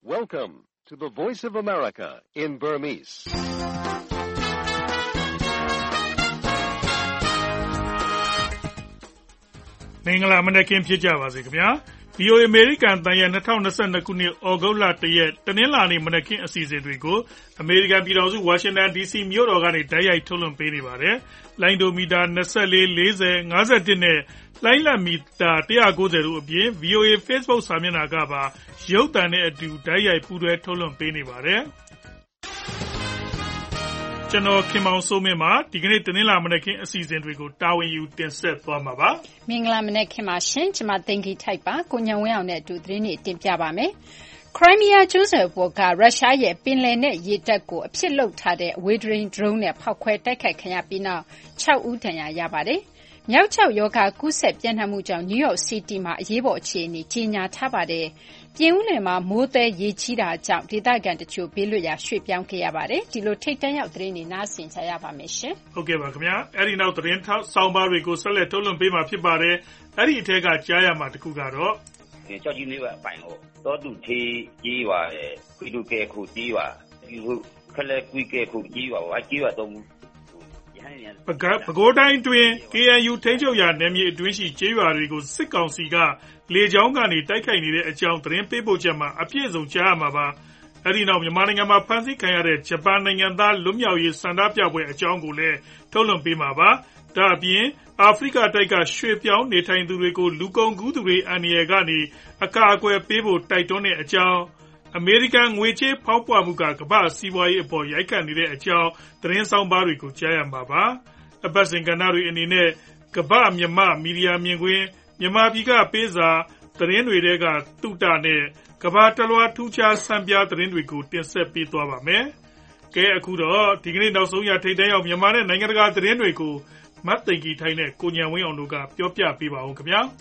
Welcome to the Voice of America in Burmese. ။မင်္ဂလာမနက်ခင်းဖြစ်ကြပါစေခင်ဗျာ။ VOA အမေရိကန်တန်ရဲ့2022ခုနှစ်ဩဂုတ်လ1ရက်တနင်္လာနေ့မနက်ခင်းအစီအစဉ်တွေကိုအမေရိကန်ပြည်ထောင်စုဝါရှင်တန် DC မြို့တော်ကနေတိုက်ရိုက်ထုတ်လွှင့်ပေးနေပါတယ်။လိုင်းဒိုမီတာ24 40 51နဲ့လိုင်းလတ်မီတာ190တို့အပြင် VOA Facebook စာမျက်နှာကပါရုပ်သံနဲ့အတူတိုက်ရိုက်ပူးတွဲထုတ်လွှင့်ပေးနေပါတယ်။ကျွန်တော်ခင်မောင်စိုးမင်းပါဒီကနေ့တနင်္လာမနက်ခင်းအစီအစဉ်တွေကိုတာဝန်ယူတင်ဆက်သွားမှာပါမင်္ဂလာမနက်ခင်းပါရှင်ကျွန်မသိင်္ဂီထိုက်ပါကိုညံဝင်းအောင်နဲ့အတူသတင်းတွေတင်ပြပါမယ်ခရိုင်းမီးယားကျွန်းဆွယ်ပေါ်ကရုရှားရဲ့ပင်လယ်နက်ရေတပ်ကိုအဖြစ်လုပ်ထားတဲ့အဝေးထိန်း drone နဲ့ဖောက်ခွဲတိုက်ခိုက်ခံရပြီးနောက်6ဦးဒဏ်ရာရပါတယ်မြောက်6ရောဂါကူးစက်ပြန့်နှံ့မှုကြောင့်နယူးယောက်စီးတီးမှာအရေးပေါ်အခြေအနေကြီးညာထားပါတယ်ပြင်ဦးလွင်မှာမိုးသည်ရေကြီးတာကြောင့်ဒေသခံတချို့ဘေးလွတ်ရာရွှေ့ပြောင်းခဲ့ရပါတယ်ဒီလိုထိတ်တန့်ရောက်သတင်းတွေနားဆင်ကြရပါမယ်ရှင်ဟုတ်ကဲ့ပါခင်ဗျာအဲ့ဒီနောက်သတင်းဆောင်းပါးတွေကိုဆက်လက်ထုတ်လွှင့်ပေးမှာဖြစ်ပါတယ်အဲ့ဒီအထက်ကကြားရမှာတခုကတော့ကြောက်ကြီးလေးပဲအပိုင်ကိုတောတူထေးကြီးပါရဲ့ခွေတူကဲခုကြီးပါဒီခုခလက်ကွီကဲခုကြီးပါအကြီးပါတော့ပဲခူးတိုင်းတွင် KNU ထိန်းချုပ်ရာနယ်မြေအတွင်းရှိကျေးရွာတွေကိုစစ်ကောင်စီကလေကြောင်းကနေတိုက်ခိုက်နေတဲ့အကြောင်းသတင်းပေးပို့ချက်မှာအပြည့်အစုံကြားရမှာပါ။အဲဒီနောက်မြန်မာနိုင်ငံမှာဖမ်းဆီးခံရတဲ့ဂျပန်နိုင်ငံသားလွတ်မြောက်ရေးဆန္ဒပြပွဲအကြောင်းကိုလည်းထုတ်လွှင့်ပေးမှာပါ။ဒါအပြင်အာဖရိကတိုက်ကရွှေ့ပြောင်းနေထိုင်သူတွေကိုလူကုန်ကူးသူတွေအန္တရာယ်ကနေအကာအကွယ်ပေးဖို့တိုက်တွန်းတဲ့အကြောင်းအမေရိကန်ငွေကြေးဖောက်ပွမှုကကမ္ဘာစီးပွားရေးအပေါ်ရိုက်ခတ်နေတဲ့အကြောင်းသတင်းဆောင်ပါတွေကိုကြားရမှာပါ။အပတ်စဉ်ကဏ္ဍတွေအနေနဲ့ကမ္ဘာမြန်မာမီဒီယာမြင်ကွင်းမြန်မာပြည်ကပေးစာသတင်းတွေကတုတနဲ့ကမ္ဘာတလွှာထူးခြားဆန်းပြသတင်းတွေကိုတင်ဆက်ပေးသွားပါမယ်။ကဲအခုတော့ဒီကနေ့နောက်ဆုံးရထိပ်တန်းရောက်မြန်မာနဲ့နိုင်ငံတကာသတင်းတွေကိုမတ်သိင်္ဂီထိုင်းနဲ့ကိုညံဝင်းအောင်တို့ကပြောပြပေးပါဦးခင်ဗျာ။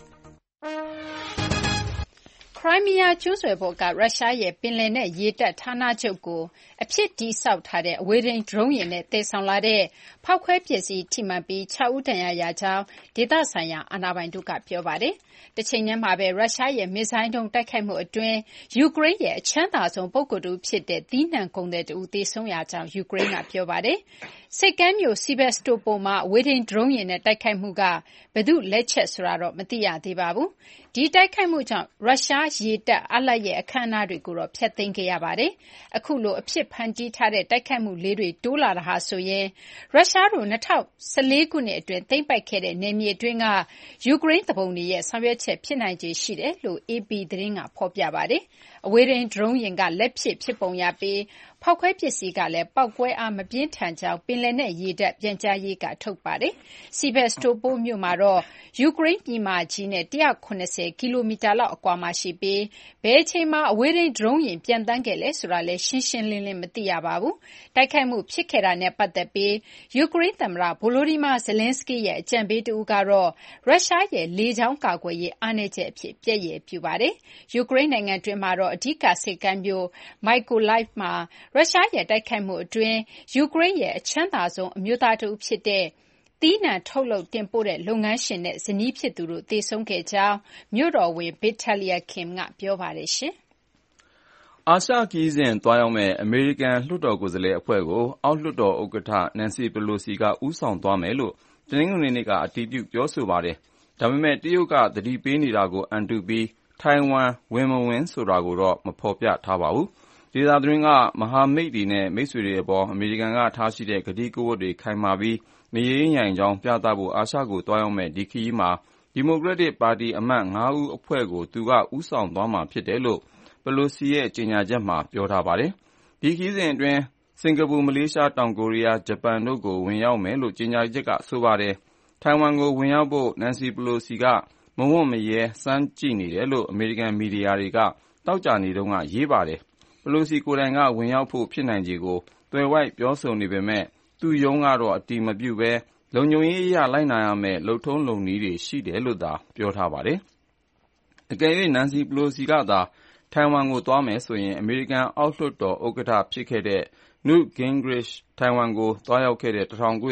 ခရိုင်းမီးယားကျွန်းဆွယ်ပေါ်ကရုရှားရဲ့ပင်လယ်နက်ရေတပ်ဌာနချုပ်ကိုအဖြစ်တည်ဆောက်ထားတဲ့အဝေးထိန်း drone ယာဉ်နဲ့သယ်ဆောင်လာတဲ့ဖောက်ခွဲပစ္စည်းထိမှန်ပြီး6ဦးဒဏ်ရာရကြောင်းဒေသဆိုင်ရာအာဏာပိုင်တို့ကပြောပါတယ်။တချိန်တည်းမှာပဲရုရှားရဲ့မစ်ဇိုင်းဒုံးတိုက်ခိုက်မှုအတွင်းယူကရိန်းရဲ့အချမ်းသာဆုံးပုဂ္ဂိုလ်တူဖြစ်တဲ့သီးနှံကုန်သည်တဦးသေဆုံးရကြောင်းယူကရိန်းကပြောပါတယ်။စိတ်ကမ်းမြို့စီဗက်စတိုပိုမှာအဝေးထိန်း drone ယာဉ်နဲ့တိုက်ခိုက်မှုကဘယ်သူလက်ချက်ဆိုတာတော့မသိရသေးပါဘူး။ဒီတိုက်ခိုက်မှုကြောင့်ရုရှားရေတပ်အလတ်ရဲ့အခမ်းအနားတွေကိုတော့ဖျက်သိမ်းခဲ့ရပါတယ်။အခုလိုအဖြစ်ဖန်တီးထားတဲ့တိုက်ခိုက်မှုလေးတွေတိုးလာတာဟာဆိုရင်ရုရှားတို့2014ခုနှစ်အတွင်းသိမ်းပိုက်ခဲ့တဲ့နယ်မြေအတွင်းကယူကရိန်းတပုံတွေရဲ့ဆောင်ရွက်ချက်ဖြစ်နိုင်ခြေရှိတယ်လို့ AP သတင်းကဖော်ပြပါတယ်။အဝေးထိန်း drone ယာဉ်ကလက်ဖြစ်ပုံရပြီးဖောက်ခွဲပစ္စည်းကလည်းပောက်ကွဲအားမပြင်းထန်ကြောင်းပင်လယ်နက်ရေတပ်ပြန်ကြားရေးကထုတ်ပါတယ်။စီဗက်စတိုပိုမြို့မှာတော့ယူကရိန်းပြည်မကြီးနဲ့190ကီလိုမီတာလောက်အကွာမှာရှိပြီးဘယ်အချိန်မှာအဝေးထိန်း drone ယာဉ်ပြန်တန်းခဲ့လဲဆိုတာလည်းရှင်းရှင်းလင်းလင်းမသိရပါဘူး။တိုက်ခိုက်မှုဖြစ်ခဲ့တာနဲ့ပတ်သက်ပြီးယူကရိန်းသမ္မတဗိုလိုဒီမာဇလင်းစကီရဲ့အကြံပေးတဦးကတော့ရုရှားရဲ့လေကြောင်းကာကွယ်ရေးအားနည်းချက်အဖြစ်ပြည့်ရည်ပြုပါတယ်။ယူကရိန်းနိုင်ငံတွင်းမှာတော့အဓိကစိတ်ကမ်းမြို့မိုက်ကိုလိုက်မှာရုရှားရဲ့တိုက်ခိုက်မှုအတွင်းယူကရိန်းရဲ့အချမ်းသာဆုံးအမျိုးသားတဦးဖြစ်တဲ့သီးနှံထုတ်လုပ်တင်ပို့တဲ့လုပ်ငန်းရှင်နဲ့ဇနီးဖြစ်သူတို့သေဆုံးခဲ့ကြောင်းမြို့တော်ဝန်ဗစ်တာလီယာခင်ကပြောပါတယ်ရှင်အာရှခီးစဉ်သွားရောက်မဲ့အမေရိကန်လွှတ်တော်ကိုယ်စားလှယ်အဖွဲ့ကိုအောက်လွှတ်တော်ဥက္ကဋ္ဌနန်စီပလိုစီကဦးဆောင်သွားမယ်လို့တနင်္ဂနွေနေ့ကအတည်ပြုပြောဆိုပါတယ်ဒါပေမဲ့တရုတ်ကသတိပေးနေတာကိုအန်တုပြီးထိုင်ဝမ်ဝင်မဝင်ဆိုတာကိုတော့မဖော်ပြထားပါဘူးဒေသတွင်းကမဟာမိတ်တွေနဲ့မိတ်ဆွေတွေအပေါ်အမေရိကန်ကထားရှိတဲ့ကတိကဝတ်တွေခိုင်မာပြီးမရေရာင်ကြောင်းပြသဖို့အာရှကိုတွားရောက်မဲ့ဒီခရီးမှာဒီမိုကရက်တစ်ပါတီအမတ်9ဦးအဖွဲ့ကိုသူကဦးဆောင်သွားမှာဖြစ်တယ်လို့ပလိုစီရဲ့ကြေညာချက်မှာပြောထားပါတယ်ဒီခရီးစဉ်အတွင်းစင်ကာပူမလေးရှားတောင်ကိုရီးယားဂျပန်တို့ကိုဝင်ရောက်မယ်လို့ကြေညာချက်ကဆိုပါတယ်ထိုင်ဝမ်ကိုဝင်ရောက်ဖို့နန်စီပလိုစီကမဝံ့မရဲစမ်းကြည့်နေတယ်လို့အမေရိကန်မီဒီယာတွေကတောက်ကြနေတုန်းကရေးပါတယ်ပလိုစီကိုယ်တိုင်ကဝင်ရောက်ဖို့ဖြစ်နိုင်ခြေကိုသွယ်ဝိုက်ပြောဆိုနေပေမဲ့သူ့ရုံးကတော့အတည်မပြုဘဲလုံခြုံရေးအရလိုက်နာရမယ့်လုပ်ထုံးလုပ်နည်းတွေရှိတယ်လို့သာပြောထားပါတယ်။အကယ်၍နန်စီပလိုစီကသာထိုင်ဝမ်ကိုသွားမယ်ဆိုရင်အမေရိကန်အောက်လွှတ်တော်ဥက္ကဋ္ဌဖြစ်ခဲ့တဲ့ Newt Gingrich ထိုင်ဝမ်ကိုသွားရောက်ခဲ့တဲ့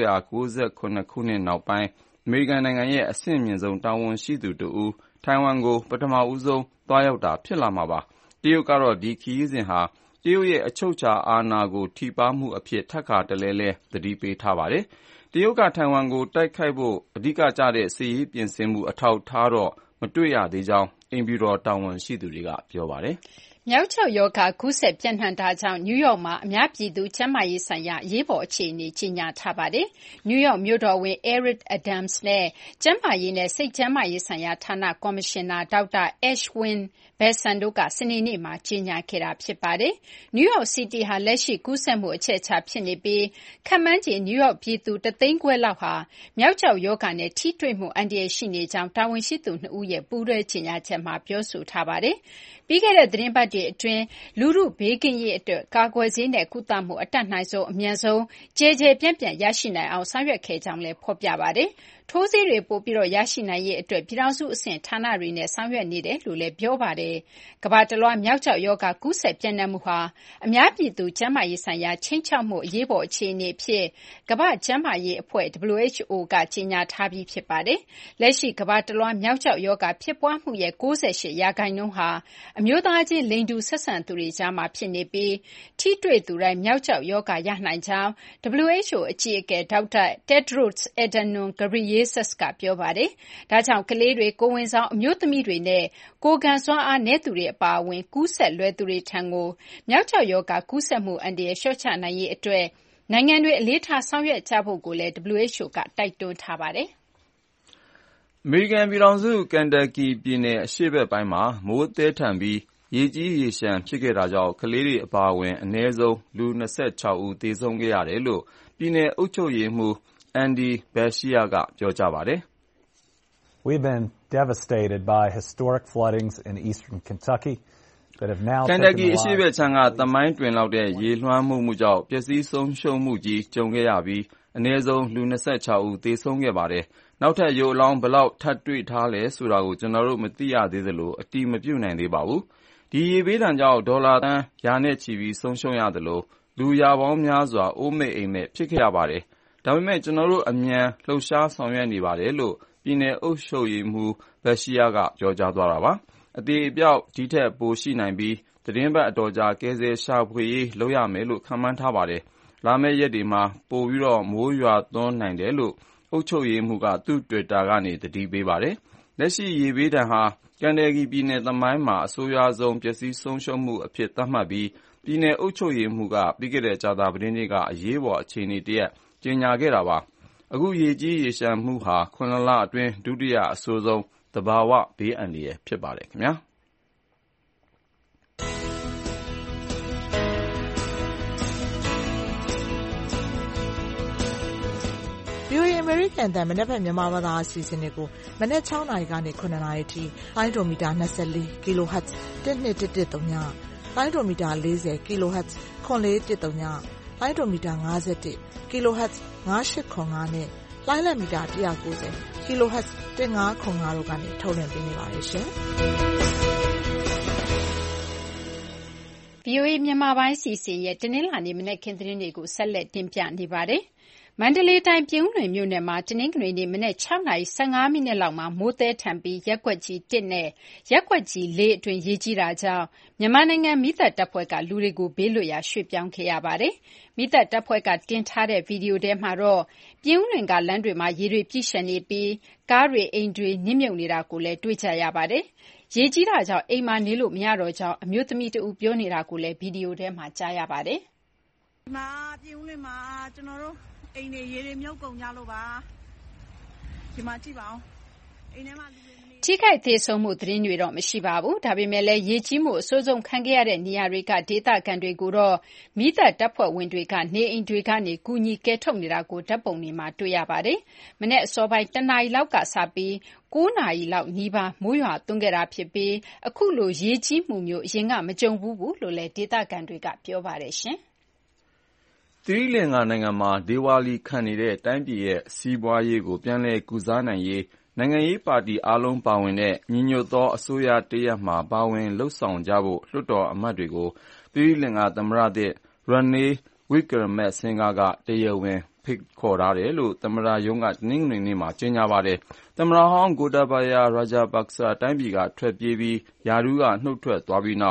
1998ခုနှစ်နောက်ပိုင်းအမေရိကန်နိုင်ငံရဲ့အဆင့်မြင့်ဆုံးတာဝန်ရှိသူတဦးထိုင်ဝမ်ကိုပထမဦးဆုံးသွားရောက်တာဖြစ်လာမှာပါ။ တရုတ်ကတော့ဒီခရီးစဉ်ဟာတရုတ်ရဲ့အချုပ်အခြာအာဏာကိုထိပါးမှုအဖြစ်ထပ်ခါတလဲလဲသတိပေးထားပါတယ်။တရုတ်ကထိုင်ဝမ်ကိုတိုက်ခိုက်ဖို့အဓိကကျတဲ့စစ်ရေးပြင်ဆင်မှုအထောက်အထားတော့မတွေ့ရသေးကြောင်းအိမ်ဖြူတော်တာဝန်ရှိသူတွေကပြောပါတယ်။မျောက်ကျောက်ရောဂါကူးစက်ပျံ့နှံ့တာကြောင့်နယူးယောက်မှာအများပြည်သူကျန်းမာရေးဆိုင်ရာအရေးပေါ်အခြေအနေကြေညာထားပါတယ်။နယူးယောက်မြို့တော်ဝန် Eric Adams နဲ့ကျန်းမာရေးနဲ့စိတ်ကျန်းမာရေးဆိုင်ရာဌာနကော်မရှင်နာဒေါက်တာ Ashwin Vasan တို့ကစနေနေ့မှာကြေညာခဲ့တာဖြစ်ပါတယ်။ နယူးယောက်စီးတီးဟာလက်ရှိကူးစက်မှုအချက်အချာဖြစ်နေပြီးခန့်မှန်းခြေနယူးယောက်ပြည်သူ1.5 သိန်းလောက်ဟာမျောက်ကျောက်ရောဂါနဲ့ထိတွေ့မှုအန္တရာယ်ရှိနေကြောင်းတာဝန်ရှိသူ2ဦးရဲ့ပူးတွဲကြေညာချက်မှာပြောဆိုထားပါတယ်။ပြီးခဲ့တဲ့သတင်းပတ်တွေအတွင်းလူထုဘေးကင်းရေးအတွက်ကာကွယ်ဆေးနဲ့ကုသမှုအတတ်နိုင်ဆုံးအမြန်ဆုံးကျယ်ကျယ်ပြန့်ပြန့်ရရှိနိုင်အောင်ဆောင်ရွက်ခဲ့ကြောင်းလည်းဖော်ပြပါတယ်။ထိုးဆေးတွေပိုပြီးရရှိနိုင်ရေးအတွက်ပြည်ထောင်စုအဆင့်ဌာနတွေနဲ့ဆောင်ရွက်နေတယ်လို့လည်းပြောပါတယ်။ကမ္ဘာတလွှားမျောက်ကျောက်ရောဂါကူးစက်ပျံ့နှံ့မှုဟာအများပြည်သူကျန်းမာရေးဆိုင်ရာခြိမ်းခြောက်မှုအရေးပေါ်အခြေအနေအဖြစ်ကမ္ဘာ့ကျန်းမာရေးအဖွဲ့ WHO ကကြေညာထားပြီးဖြစ်ပါတယ်။လက်ရှိကမ္ဘာတလွှားမျောက်ကျောက်ရောဂါဖြစ်ပွားမှုရဲ့ 98% ဟာအမျိုးသားချင်းလိင်တူဆက်ဆံသူတွေကြားမှာဖြစ်နေပြီးထိတွေ့သူတိုင်းမျောက်ကျောက်ရောဂါရနိုင်ကြောင်း WHO အကြီးအကဲဒေါက်တာ Tedros Adhanom Ghebreyesus ကပြောပါတယ်။ဒါကြောင့်ကလေးတွေကိုယ်ဝန်ဆောင်အမျိုးသမီးတွေနဲ့ကိုယ်ခံစွမ်းအားနည်းသူတွေအပါအဝင်ကူးစက်လွယ်သူတွေထံကိုမျောက်ကျောက်ရောဂါကူးစက်မှုအန္တရာယ်လျှော့ချနိုင်ရေးအတွက်နိုင်ငံတွေအလေးထားဆောင်ရွက်ကြဖို့ကိုလည်း WHO ကတိုက်တွန်းထားပါတယ်။အမေရိကန်ပြည်ထောင်စုကန်တပ်ကီပြည်နယ်အရှေ့ဘက်ပိုင်းမှာမိုးသည်းထန်ပြီးရေကြီးရေလျှံဖြစ်ခဲ့တာကြောင့်ကလေးတွေအပါအဝင်အနည်းဆုံးလူ26ဦးသေဆုံးခဲ့ရတယ်လို့ပြည်နယ်အုပ်ချုပ်ရေးမှူး Andy Beshear ကပြောကြားပါတယ်။ We've been devastated by historic floodings in eastern Kentucky that have now taken the lives of ကန်တပ်ကီအရှေ့ဘက်ခြမ်းကသမိုင်းတွင်လောက်တဲ့ရေလွှမ်းမှုကြောင့်ပျက်စီးဆုံးရှုံးမှုကြီးကြုံခဲ့ရပြီးအနည်းဆုံးလူ26ဦးသေဆုံးခဲ့ပါတယ်။နောက်ထပ်ရုပ်အလောင်းဘယ်လောက်ထပ်တွေ့ထားလဲဆိုတာကိုကျွန်တော်တို့မသိရသေးသလိုအတည်မပြုနိုင်သေးပါဘူး။ဒီရေဘေးဒဏ်ကြောင့်ဒေါ်လာသန်းရာနဲ့ချီပြီးဆုံးရှုံးရသလိုလူရာပေါင်းများစွာအိုးမဲ့အိမ်မဲ့ဖြစ်ခဲ့ရပါတယ်။ဒါပေမဲ့ကျွန်တော်တို့အမြန်လှုပ်ရှားဆောင်ရွက်နေပါတယ်လို့ပြည်နယ်အုပ်ချုပ်ရေးမှူး Beshear ကပြောကြားသွားတာပါ။အသေးအပျောက်ဒီထက်ပိုရှိနိုင်ပြီးသတင်းပတ်အတော်ကြာကယ်ဆယ်ရှာဖွေရေးလုပ်ရမယ်လို့ခန့်မှန်းထားပါတယ်။လာမယ့်ရက်တွေမှာပိုပြီးမိုးရွာသွန်းနိုင်တယ်လို့အုပ်ချုပ်ရေးမှူးကသူ့ Twitter ကနေသတိပေးပါတယ်။လက်ရှိရေဘေးဒဏ်ဟာကန်တပ်ကီပြည်နယ်သမိုင်းမှာအဆိုးရွားဆုံးပျက်စီးဆုံးရှုံးမှုအဖြစ်သတ်မှတ်ပြီးပြည်နယ်အုပ်ချုပ်ရေးမှူးကပြီးခဲ့တဲ့ကြာသပတေးနေ့ကအရေးပေါ်အခြေအနေတရပ်ကြေညာခဲ့တာပါ။အခုရေကြီးရေလျှံမှုဟာ9လအတွင်းဒုတိယအဆိုးဆုံးသဘာဝဘေးအန္တရာယ်ဖြစ်ပါတယ်ခင်ဗျာ။ VOA အမေရိကန်အသံမနက်ဖြန်မြန်မာဘာသာအစီအစဉ်တွေကိုမနက်6နာရီကနေ9နာရီထိလိုင်းဒိုမီတာ24 kHz 1213ညလိုင်းဒိုမီတာ40 kHz 9410လိုင်းဒိုမီတာ51 kHz 9805နဲ့လိုင်းလက်မီတာ190 kHz 1505တို့ကနေထုတ်လွှင့်ပေးနေပါတယ်ရှင်။ VOA မြန်မာပိုင်းစီစဉ်ရဲ့တနင်္လာနေ့မနက်ခင်းသတင်းတွေကိုဆက်လက်တင်ပြနေပါတယ်။မန္တလေးတိုင်းပြင်ဦးလွင်မြို့နယ်မှာတနင်္ဂနွေနေ့မနက်6:15 မိနစ်လောက်မှာမိုးသည်းထန်ပြီးရပ်ကွက်ကြီး1နဲ့ရပ်ကွက်ကြီး4အတွင်းရေကြီးတာကြောင့်မြန်မာနိုင်ငံမီးသတ်တပ်ဖွဲ့ကလူတွေကိုဘေးလွတ်ရာရွှေ့ပြောင်းခဲ့ရပါတယ်။မီးသတ်တပ်ဖွဲ့ကတင်ထားတဲ့ဗီဒီယိုထဲမှာတော့ပြင်ဦးလွင်ကလမ်းတွေမှာရေတွေပြည့်လျှံနေပြီးကားတွေအိမ်တွေနစ်မြုပ်နေတာကိုလည်းတွေ့ကြရပါတယ်။ရေကြီးတာကြောင့်အိမ်မှာနေလို့မရတော့ကြောင်းအမျိုးသမီးတဦးပြောနေတာကိုလည်းဗီဒီယိုထဲမှာကြားရပါတယ်။ဒီမှာပြင်ဦးလွင်မှာကျွန်တော်တို့အိမ်တွေရေတွေမြုပ်ကုန်ကြလို့ပါဒီမှာကြည့်ပါအောင်အိမ်ထဲမှာလူတွေထိခိုက်သေးဆုံးမှုသတင်းတွေတော့မရှိပါဘူးဒါပေမဲ့လည်းရေကြီးမှုအဆိုးဆုံးခံခဲ့ရတဲ့နေရာတွေကဒေသခံတွေကိုတော့မိသက်တပ်ဖွဲ့ဝင်တွေကနေအိမ်တွေကနေကူညီကယ်ထုတ်နေတာကိုဓာတ်ပုံတွေမှာတွေ့ရပါတယ်မနေ့အစောပိုင်းတနာရီလောက်ကစပြီး9နာရီလောက်နီးပါးမိုးရွာသွန်းခဲ့တာဖြစ်ပြီးအခုလိုရေကြီးမှုမျိုးအရင်ကမကြုံဘူးလို့လည်းဒေသခံတွေကပြောပါတယ်ရှင်သီရိလင်္ကာနိုင်ငံမှာဒေဝါလီခံနေတဲ့တိုင်းပြည်ရဲ့စီးပွားရေးကိုပြန်လည်ကုစားနိုင်ရေးနိုင်ငံရေးပါတီအားလုံးပါဝင်တဲ့ညီညွတ်သောအစိုးရတရပ်မှာပါဝင်လှုပ်ဆောင်ကြဖို့လွှတ်တော်အမတ်တွေကိုသီရိလင်္ကာသမ္မတသစ် Ranil Wickremesinghe ကတရားဝင်ဖိတ်ခေါ်ထားတယ်လို့သမ္မတရုံးကတနင်္ဂနွေနေ့မှာကြေညာပါတယ်။သမ္မတဟောင်း Gotabaya Rajapaksa တိုင်းပြည်ကထွက်ပြေးပြီးရာထူးကနှုတ်ထွက်သွားပြီးနောက်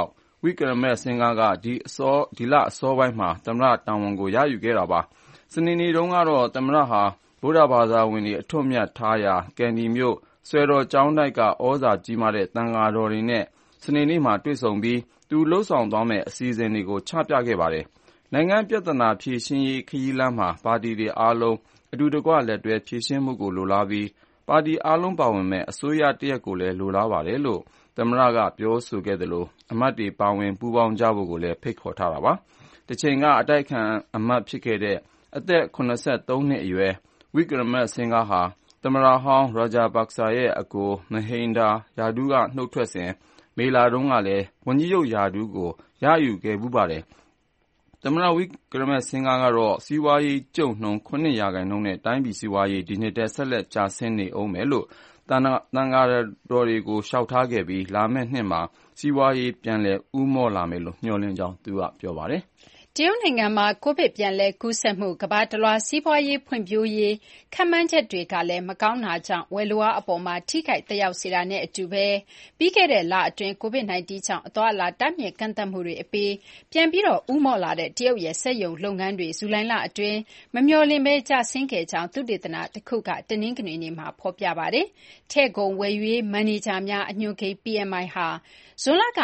ဝိကရမက်စင်ကာကဒီလအစောပိုင်းမှာသမ္မတတာဝန်ကိုရယူခဲ့တာပါ။စနေနေ့တုန်းကတော့သမ္မတဟာဗုဒ္ဓဘာသာဝင်တွေအထွတ်အမြတ်ထားရာကန်ဒီမြို့ဆွယ်တော်ကျောင်းတိုက်ကဩဇာကြီးမားတဲ့သံဃာတော်တွေနဲ့စနေနေ့မှာတွေ့ဆုံပြီးသူလှုပ်ဆောင်သွားမယ့်အစီအစဉ်တွေကိုချပြခဲ့ပါတယ်။နိုင်ငံပြဿနာဖြေရှင်းရေးခရီးလမ်းမှာပါတီတွေအားလုံးအတူတကွလက်တွဲဖြေရှင်းမှုကိုလိုလားပြီးပါတီအားလုံးပါဝင်မဲ့အစိုးရတရပ်ကိုလည်းလိုလားပါတယ်လို့သမ္မတကပြောဆိုခဲ့သလိုအမတ်တွေပါဝင်ပူးပေါင်းကြဖို့ကိုလည်းဖိတ်ခေါ်ထားတာပါ။တချိန်ကအတိုက်ခံအမတ်ဖြစ်ခဲ့တဲ့အသက်83နှစ်အရွယ်ဝိကရမက်စင်ကာဟာသမ္မတဟောင်းရာဂျာဘက်ဆာရဲ့အကိုမဟိန္ဒာယာဒူးကနှုတ်ထွက်စဉ်မေလာတုန်းကလည်းဝန်ကြီးချုပ်ယာဒူးကိုရယူခဲ့ပူးပါတယ်။သမ္မတဝိကရမက်စင်ကာကတော့စီးပွားရေးကျုံနှုန်း 9% နဲ့တိုင်းပြည်စီးပွားရေးဒီနှစ်တည်းဆက်လက်ကျဆင်းနေအောင်မယ်လို့သံဃာတော်တွေကိုလျှောက်ထားခဲ့ပြီးလာမယ့်နှစ်မှာစီးပွားရေးပြန်လည်ဦးမော့လာမယ်လို့မျှော်လင့်ကြောင်းသူကပြောပါတယ်။တရုတ်နိုင်ငံမှာကိုဗစ်ပြန်လည်ကူးစက်မှုကမ္ဘာတလွှားစီးပွားရေးဖွံ့ဖြိုးရေးခန့်မှန်းချက်တွေကလည်းမကောင်းတာကြောင့်ဝယ်လိုအားအပေါ်မှာထိခိုက်သက်ရောက်စေတာနဲ့အတူပဲပြီးခဲ့တဲ့လအတွင်း COVID-19 ကြောင့်အသွားအလာတားမြစ်ကန့်သတ်မှုတွေအပြီးပြန်ပြီးဦးမော့လာတဲ့တရုတ်ရဲ့စက်ရုံလုပ်ငန်းတွေဇူလိုင်လအတွင်းမမျှော်လင့်ဘဲကျဆင်းခဲ့ကြောင်းသုတေသနတစ်ခုကတနင်္ဂနွေနေ့မှာဖော်ပြပါတယ်။ထည့်ကုန်ဝယ်ယူရေးမန်နေဂျာများအညွှန်းကိန်း PMI ဟာဇွန်လက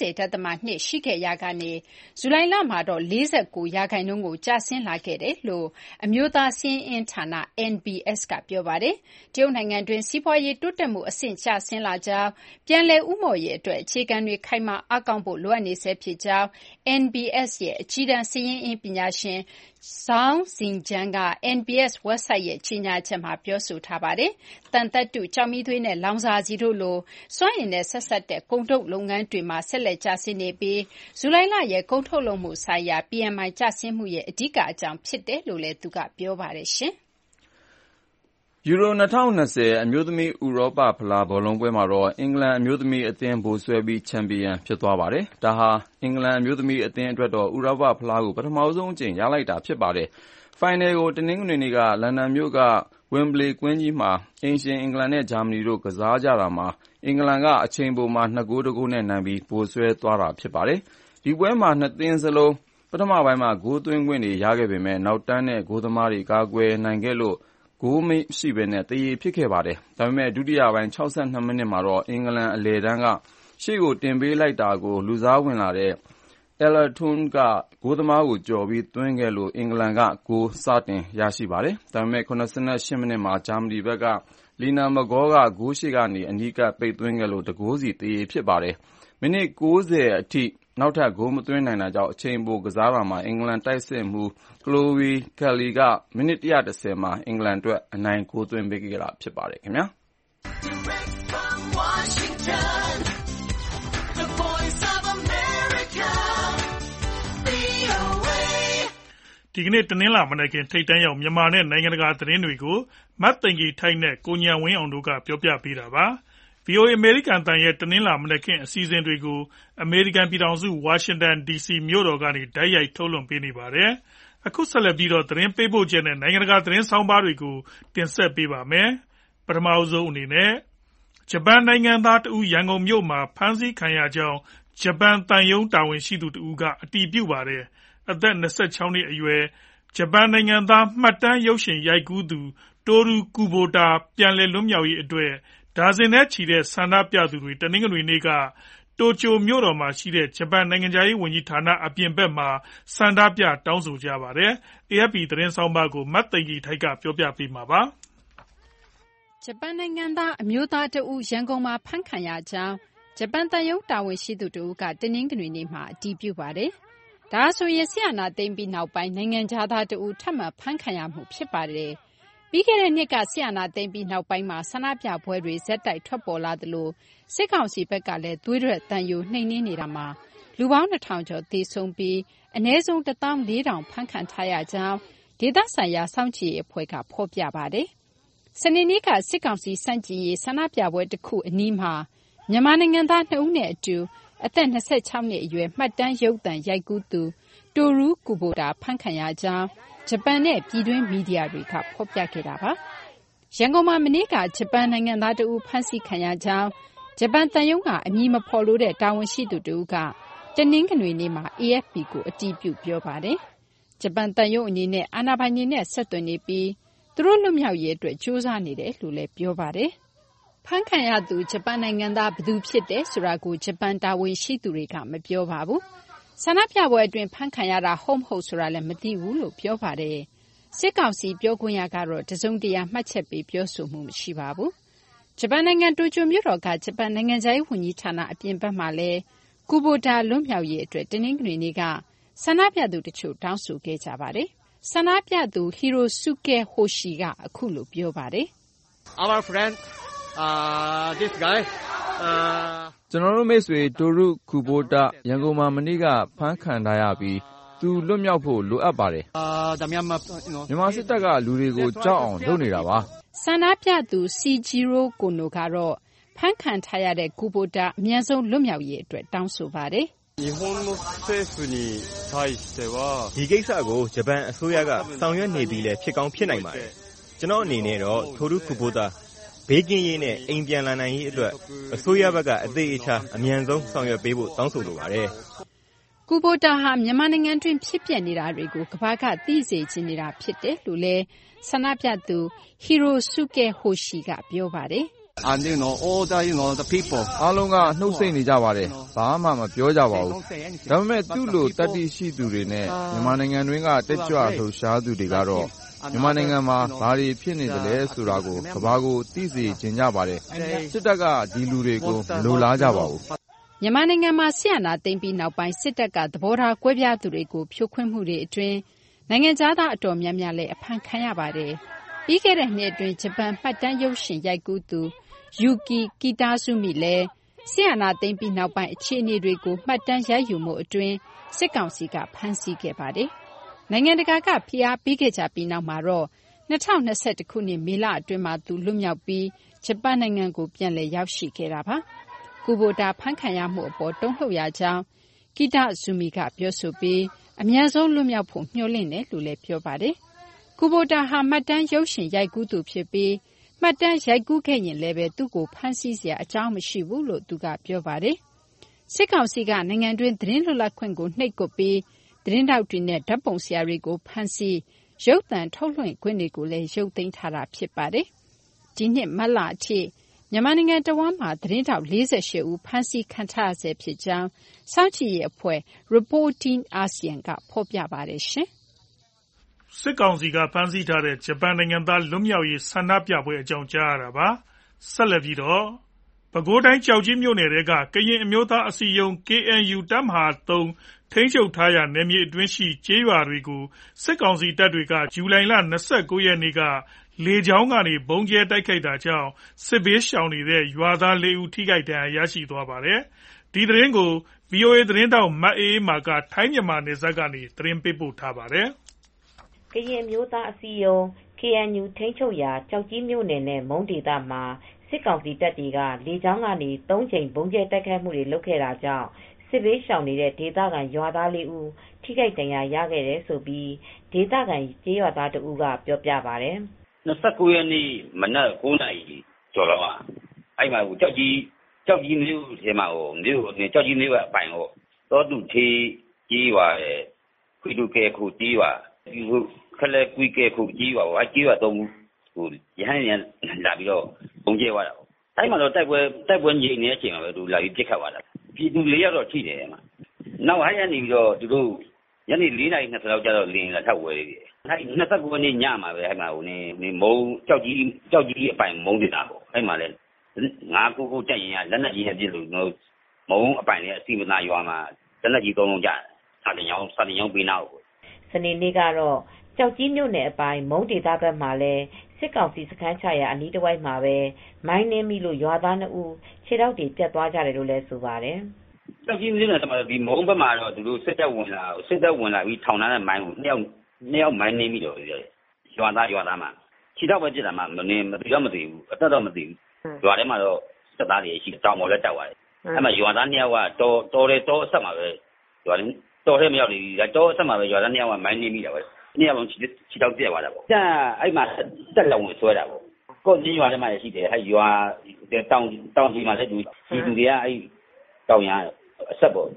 50.2 ရှိခဲ့ရာကနေဇူလိုင်လမှာတော့ 49% ကိုကျဆင်းလာခဲ့တယ်လို့အမျိုးသားစာရင်းအင်းဌာန NBS ကပြောပါတယ်။တရုတ်နိုင်ငံတွင်းစီးပွားရေးတိုးတက်မှုအဆင့်ကျဆင်းလာကြောင်းပြန်လည်ဦးမော့ရေးအတွက်အခြေခံတွေခိုင်မာအားကောင်းဖို့လိုအပ်နေဆဲဖြစ်ကြောင်း NBS ရဲ့အကြီးတန်းစာရင်းအင်းပညာရှင်Zhao Xingjian က NBS website ရဲ့ကြေညာချက်မှာပြောဆိုထားပါတယ်။သံသတ္တုကျောက်မီးသွေးနဲ့လောင်စာဆီတို့လိုစွမ်းအင်နဲ့ဆက်စပ်တဲ့ကုန်ထုတ်လုပ်ငန်းတွေမှာဆက်လက်ကျဆင်းနေပြီးဇူလိုင်လရဲ့ကုန်ထုတ်လုပ်မှုဆိုင်ရာ PMI ကျဆင်းမှုရဲ့အဓိကအကြောင်းဖြစ်တယ်လို့လည်းသူကပြောပါတယ်ရှင်။ယူရို2020အမျိုးသမီးဥရောပဖလားဘောလုံးပွဲမှာတော့အင်္ဂလန်အမျိုးသမီးအသင်းဗိုလ်စွဲပြီးချန်ပီယံဖြစ်သွားပါတယ်။ဒါဟာအင်္ဂလန်အမျိုးသမီးအသင်းအတွက်တော့ဥရောပဖလားကိုပထမဆုံးအကြိမ်ရလိုက်တာဖြစ်ပါတယ်။ဖိုင်နယ်ကိုတနင်္ဂနွေနေ့ကလန်ဒန်မြို့ကဝမ်ဘလီကွင်းကြီးမှာအိမ်ရှင်အင်္ဂလန်နဲ့ဂျာမနီတို့ကစားကြတာမှာအင်္ဂလန်ကအချိန်ပိုမှာ2-1နဲ့နိုင်ပြီးဗိုလ်စွဲသွားတာဖြစ်ပါတယ်။ဒီပွဲမှာနှစ်သင်းစလုံးပထမပိုင်းမှာဂိုးသွင်းခွင့်တွေရခဲ့ပေမဲ့နောက်တန်းနဲ့ဂိုးသမားတွေကာကွယ်နိုင်ခဲ့လို့ဂိုးမရှိဘဲနဲ့သရေဖြစ်ခဲ့ပါတယ်။ဒါပေမဲ့ဒုတိယပိုင်း62မိနစ်မှာတော့အင်္ဂလန်အလယ်တန်းကရှေ့ကိုတင်ပေးလိုက်တာကိုလူစားဝင်လာတဲ့ Ellerton ကဂိုးသမားကိုကျော်ပြီးသွင်းခဲ့လို့အင်္ဂလန်ကဂိုးစတင်ရရှိပါတယ်။ဒါပေမဲ့88မိနစ်မှာဂျာမနီဘက်ကလီနာမဂေါကဂိုးရှိကနေအနီးကပ်ပိတ်သွင်းခဲ့လို့တကိုးစီသရေဖြစ်ပါတယ်။မိနစ်90အထိနောက်ထပ်ဂိုးမသွင်းနိုင်တာကြောင့်အချိန်ပိုကစားတာမှာအင်္ဂလန်တိုက်စစ်မှုကလိုဝီကယ်လီကမိနစ်110မှာအင်္ဂလန်အတွက်အနိုင်ဂိုးသွင်းပေးခဲ့တာဖြစ်ပါတယ်ခင်ဗျာဒီကနေ့တနင်္လာမနက်ခင်းထိပ်တန်းရောက်မြန်မာနဲ့နိုင်ငံတကာသတင်းတွေကိုမတ်သိင်္ဂီထိုက်နဲ့ကိုညံဝင်းအောင်တို့ကပြောပြပေးတာပါ။ VOA အမေရိကန်တန်ရဲ့တနင်္လာမနက်ခင်းအစီအစဉ်တွေကိုအမေရိကန်ပြည်ထောင်စုဝါရှင်တန် DC မြို့တော်ကနေတိုက်ရိုက်ထုတ်လွှင့်ပေးနေပါတယ်။အခုဆက်လက်ပြီးတော့သတင်းပေးပို့ချက်နဲ့နိုင်ငံတကာသတင်းဆောင်းပါးတွေကိုတင်ဆက်ပေးပါမယ်။ပထမဆုံးအနေနဲ့ဂျပန်နိုင်ငံသားတဦးရန်ကုန်မြို့မှာဖမ်းဆီးခံရကြောင်းဂျပန်သံရုံးတာဝန်ရှိသူတဦးကအတည်ပြုပါတယ်။အသက်26နှစ်အရွယ်ဂျပန်နိုင်ငံသားမှတ်တမ်းရုပ်ရှင်ရိုက်ကူးသူတိုရူကူဘိုတာပြန်လည်လွတ်မြောက်ရေးအတွက်ဒါဇင်နဲ့ချီတဲ့ဆန္ဒပြသူတွေတနင်္ဂနွေနေ့ကတိုကျိုမြို့တော်မှာရှိတဲ့ဂျပန်နိုင်ငံခြားရေးဝန်ကြီးဌာနအပြင်ဘက်မှာဆန္ဒပြတောင်းဆိုကြပါတယ်။ AFP သတင်းဆောင်းပါးကိုမတ်သိင်္ဂီထိုက်ကပြောပြပေးမှာပါ။ဂျပန်နိုင်ငံသားအမျိုးသားတဦးရန်ကုန်မှာဖမ်းခံရကြောင်းဂျပန်သံရုံးတာဝန်ရှိသူတဦးကတနင်္ဂနွေနေ့မှာအတည်ပြုပါတယ်။ဒါဆိုရင်စစ်အာဏာသိမ်းပြီးနောက်ပိုင်းနိုင်ငံခြားသားတဦးထပ်မံဖမ်းခံရမှုဖြစ်ပါတယ်။ပြီးခဲ့တဲ့နှစ်ကစစ်အာဏာသိမ်းပြီးနောက်ပိုင်းမှာဆန္ဒပြပွဲတွေဆက်တိုက်ထွက်ပေါ်လာသလိုစစ်ကောင်စီဘက်ကလည်းသွေးထွက်သံယိုနှိမ်နင်းနေတာမှာလူပေါင်း2000ကျော်သေဆုံးပြီးအနည်းဆုံး14000ဖမ်းခံထားရကြောင်းဒေသဆိုင်ရာစောင့်ကြည့်ရေးအဖွဲ့ကဖော်ပြပါတယ်။စနေနေ့ကစစ်ကောင်စီစန့်ကျင်ရေးဆန္ဒပြပွဲတစ်ခုအနီးမှာမြန်မာနိုင်ငံသား2ဦးနဲ့အတူအသက်26နှစ်အရွယ်မှတ်တမ်းရုပ်သံရိုက်ကူးသူတိုရူကူဘိုတာဖမ်းခံရကြောင်းဂျပန်နဲ့ပြည်တွင်းမီဒီယာတွေကဖော်ပြခဲ့တာပါ။ရန်ကုန်မှာမနေ့ကဂျပန်နိုင်ငံသားတဦးဖမ်းဆီးခံရကြောင်းဂျပန်သံရုံးကအမည်မဖော်လို့တဲ့တာဝန်ရှိသူတဦးကတနင်္ဂနွေနေ့မှာ AFP ကိုအတည်ပြုပြောပါတယ်။ဂျပန်သံရုံးအနေနဲ့အာဏာပိုင်တွေနဲ့ဆက်သွယ်နေပြီးသူတို့လွတ်မြောက်ရေးအတွက်ကြိုးစားနေတယ်လို့လည်းပြောပါတယ်။ဖမ်းခံရသူဂျပန်နိုင်ငံသားဘယ်သူဖြစ်တယ်ဆိုတာကိုဂျပန်တာဝန်ရှိသူတွေကမပြောပါဘူး။ဆန္ဒပြပွဲအတွင်းဖမ်းခံရတာဟုတ်မဟုတ်ဆိုတာလည်းမသိဘူးလို့ပြောပါတယ်။စစ်ကောင်စီပြောခွင့်ရကတော့တစုံတရာမှတ်ချက်ပေးပြောဆိုမှုမရှိပါဘူး။ဂျပန်နိုင်ငံတိုကျိုမြို့တော်ကဂျပန်နိုင်ငံခြားရေးဝန်ကြီးဌာနအပြင်ဘက်မှာလည်းကူဘိုတာလွတ်မြောက်ရေးအတွက်တနင်္ဂနွေနေ့ကဆန္ဒပြသူတချို့တောင်းဆိုခဲ့ကြပါတယ်။ဆန္ဒပြသူဟီရိုစုကဲဟိုရှီကအခုလိုပြောပါတယ်။ Our friend this guy ကျွန်တော်တို့မိတ်ဆွေတိုရုကူဘိုတာရန်ကုန်မှာမနေ့ကဖမ်းခံထားရပြီးသူလွတ်မြောက်ဖို့လိုအပ်ပါတယ်မြန်မာစစ်တပ်ကလူတွေကိုကြောက်အောင်လုပ်နေတာပါဆန္ဒပြသူစီဂျီရိုကိုနိုကတော့ဖမ်းခံထားရတဲ့ကူဘိုတာအများဆုံးလွတ်မြောက်ရေးအတွက်တောင်းဆိုပါတယ်ဒီကိစ္စကိုဂျပန်အစိုးရကဆောင်ရွက်နေပြီးလဲဖြစ်ကောင်းဖြစ်နိုင်ပါတယ်ကျွန်တော်အနေနဲ့တော့တိုရုကူဘိုတာဘေးကင်းရေးနဲ့အိမ်ပြန်လာနိုင်ရေးအတွက်အစိုးရဘက်ကအသေးအချာအမြန်ဆုံးဆောင်ရွက်ပေးဖို့တောင်းဆိုလိုပါတယ်။ကူဘိုတာဟာမြန်မာနိုင်ငံတွင်းဖြစ်ပျက်နေတာတွေကိုကမ္ဘာကသိစေချင်နေတာဖြစ်တယ်လို့လည်းဆန္ဒပြသူဟီရိုစုကဲဟိုရှီကပြောပါတယ်။ And all the people အားလုံးကနှုတ်ဆက်နေကြပါတယ်။ဘာမှမပြောကြပါဘူး။ဒါပေမဲ့သူ့လိုတတိရှိသူတွေနဲ့မြန်မာနိုင်ငံတွင်းကတက်ကြွလှုပ်ရှားသူတွေကတော့မြန်မာနိုင်ငံမှာဘာတွေဖြစ်နေတယ်လဲဆိုတာကိုကမ္ဘာကိုသိစေချင်ကြပါတယ်။စစ်တပ်ကဒီလူတွေကိုမလိုလားကြပါဘူး။မြန်မာနိုင်ငံမှာဆီယနာသိမ်းပြီးနောက်ပိုင်းစစ်တပ်ကသဘောထားကွဲပြားသူတွေကိုဖြိုခွင်းမှုတွေအတွင်းနိုင်ငံသားအတော်များများလည်းအဖမ်းခံရပါတယ်။ပြီးခဲ့တဲ့နှစ်အတွင်းဂျပန်မှတ်တမ်းရုပ်ရှင်ရိုက်ကူးသူယူကီကီတာဇူမီလည်းဆီယနာသိမ်းပြီးနောက်ပိုင်းအခြေအနေတွေကိုမှတ်တမ်းရိုက်ယူမှုအတွင်းစစ်ကောင်စီကဖမ်းဆီးခဲ့ပါတယ်။နိုင်ငံတကာကဖိအားပေးခဲ့ကြပြီးနောက်မှာတော့2021ခုနှစ်မေလအတွင်းမှာသူလွတ်မြောက်ပြီးဂျပန်နိုင်ငံကိုပြန်လည်ရောက်ရှိခဲ့တာပါ။ကူဘိုတာဖမ်းခံရမှုအပေါ်တုံ့လှုပ်ရကြောင်းကီတာဇူမီကပြောဆိုပြီးအများဆုံးလွတ်မြောက်ဖို့မျှော်လင့်တယ်လို့လည်းပြောပါတယ်။ကူဘိုတာဟာမှတ်တမ်းရုပ်ရှင်ရိုက်ကူးသူဖြစ်ပြီးမှတ်တမ်းရိုက်ကူးခဲ့ရင်လည်းပဲသူ့ကိုဖမ်းဆီးစရာအကြောင်းမရှိဘူးလို့သူကပြောပါတယ်။စစ်ကောင်စီကနိုင်ငံတွင်းသတင်းလွတ်လပ်ခွင့်ကိုနှိပ်ကွပ်ပြီးသတင်းတောက်တွေနဲ့ဓာတ်ပုံဆရာတွေကိုဖမ်းဆီးရုပ်သံထုတ်လွှင့်ခွင့်တွေကိုလည်းရုပ်သိမ်းထားတာဖြစ်ပါတယ်။ဒီနှစ်မတ်လအထိမြန်မာနိုင်ငံတဝန်းမှာသတင်းတောက်48ဦးဖမ်းဆီးခံထားရဆဲဖြစ်ကြောင်းစောင့်ကြည့်ရေးအဖွဲ့ Reporting ASEAN ကဖော်ပြပါတယ်ရှင်။စစ်ကောင်စီကဖမ်းဆီးထားတဲ့ဂျပန်နိုင်ငံသားလွတ်မြောက်ရေးဆန္ဒပြပွဲအကြောင်းကြားရတာပါ။ဆက်လက်ပြီးတော့ပဲခူးတိုင်းကျောက်ကြီးမြို့နယ်ကကရင်အမျိုးသားအစည်းအရုံး KNU တပ်မဟာ3ထိန်းချုပ်ထားရာနယ်မြေအတွင်းရှိကျေးရွာတွေကိုစစ်ကောင်စီတပ်တွေကဇူလိုင်လ29ရက်နေ့ကလေကြောင်းကနေဗုံးကျဲတိုက်ခိုက်တာကြောင့်စစ်ဘေးရှောင်နေတဲ့ရွာသား4ဦးထိခိုက်ဒဏ်ရာရရှိသွားပါတယ်။ဒီသတင်းကို VOA သတင်းတောက်မအေးမာကထိုင်းမြန်မာနယ်စပ်ကနေသတင်းပေးပို့ထားပါတယ်။ကရင်မျိုးသားအစည်းအရုံး KNU ထိန်းချုပ်ရာကျောက်ကြီးမြို့နယ်နဲ့မုံဒေသမှာစစ်ကောင်စီတပ်တွေကလေကြောင်းကနေ3ကြိမ်ဗုံးကျဲတိုက်ခိုက်မှုတွေလုပ်ခဲ့တာကြောင့်စစ်ဘေးရှောင်နေတဲ့ဒေသခံရွာသား4ဦးထိခိုက်ဒဏ်ရာရခဲ့တယ်လို့ဒေသခံကျေးရွာသားတဦးကပြောပြပါတယ်။29ရက်နေ့မနက်9:00 နာရီကျော်တော့အဲ့မှာကျောက်ကြီးမြို့ထဲမှာမြို့ကျောက်ကြီးမြို့အပိုင်တောတူသေးကြီးရွာခွေတူကဲခုကြီးရွာခလက်ကွီကဲခုကြီးရွာအကြီးရွာတော့ရဟန်းရလာပြီးတော့ဘုံကျဲသွားတာ။အဲ့မှာတော့တိုက်ပွဲငြိမ်နေတဲ့အချိန်မှာပဲသူလာပြီးပြစ်ခတ်သွားတာ။ပြည်သူ4ယောက်တော့ထိတယ်မှာ။နောက်ဟိုင်းကနေပြီးတော့သူတို့ညနေ4:20လောက်ကျတော့လင်းလာထပ်ဝဲတယ်။အဲ့29ရက်နေ့ညမှာပဲအဲ့မှာမုံကြောက်ကြီးအပိုင်မုံနေတာပေါ့။အဲ့မှာလဲ999တက်ရင်လက်နက်ကြီးနဲ့ပြစ်လို့မုံအပိုင်နဲ့အစီမနာရွာမှာလက်နက်ကြီး3လုံးကျတယ်။စာတင်ရောင်းပေးနောက်စနေနေ့ကတော့ကျောက်ကြီးမြို့နယ်အပိုင်မုံဒေသဘက်မှာလဲစစ်ကောင်စီစခန်းချရာအနီးတစ်ဝိုက်မှာပဲမိုင်းနင်းမိလို့ရွာသား2ဦးခြေထောက်တွေပြတ်သွားကြတယ်လို့လည်းဆိုပါတယ်။ကျောက်ကြီးမြို့နယ်မှာဒီမုံဘက်မှာတော့သူတို့စစ်တပ်ဝင်လာပြီးထောင်ထားတဲ့မိုင်းကို2ယောက်မိုင်းနင်းမိတော့ရွာသားမှာခြေထောက်ပဲပြစ်တာမှမသိဘူးအသက်တော့မသိဘူး။ရွာထဲမှာတော့စစ်သားတွေရှိတောင်ပေါ်လက်တက်သွားတယ်။အဲ့မှာရွာသား2ယောက်ကတော်အဆက်မှာပဲရွာတော်ထဲမရောက်နေပြီတောအဆက်မှာပဲရွာသား2ယောက်ကမိုင်းနင်းမိတာပဲ။2ယောက်လုံးခြေထောက်ပြက်သွားတာပေါ့။အဲ့မှာတက်လုံဝင်ဆွဲတာပေါ့။ကိုကြီးရွာထဲမှာရှိတယ်အဲ့ရွာတောင်ကြီးမှာလည်းသူတွေကအဲ့တောင်ရအဆက်ပေါ့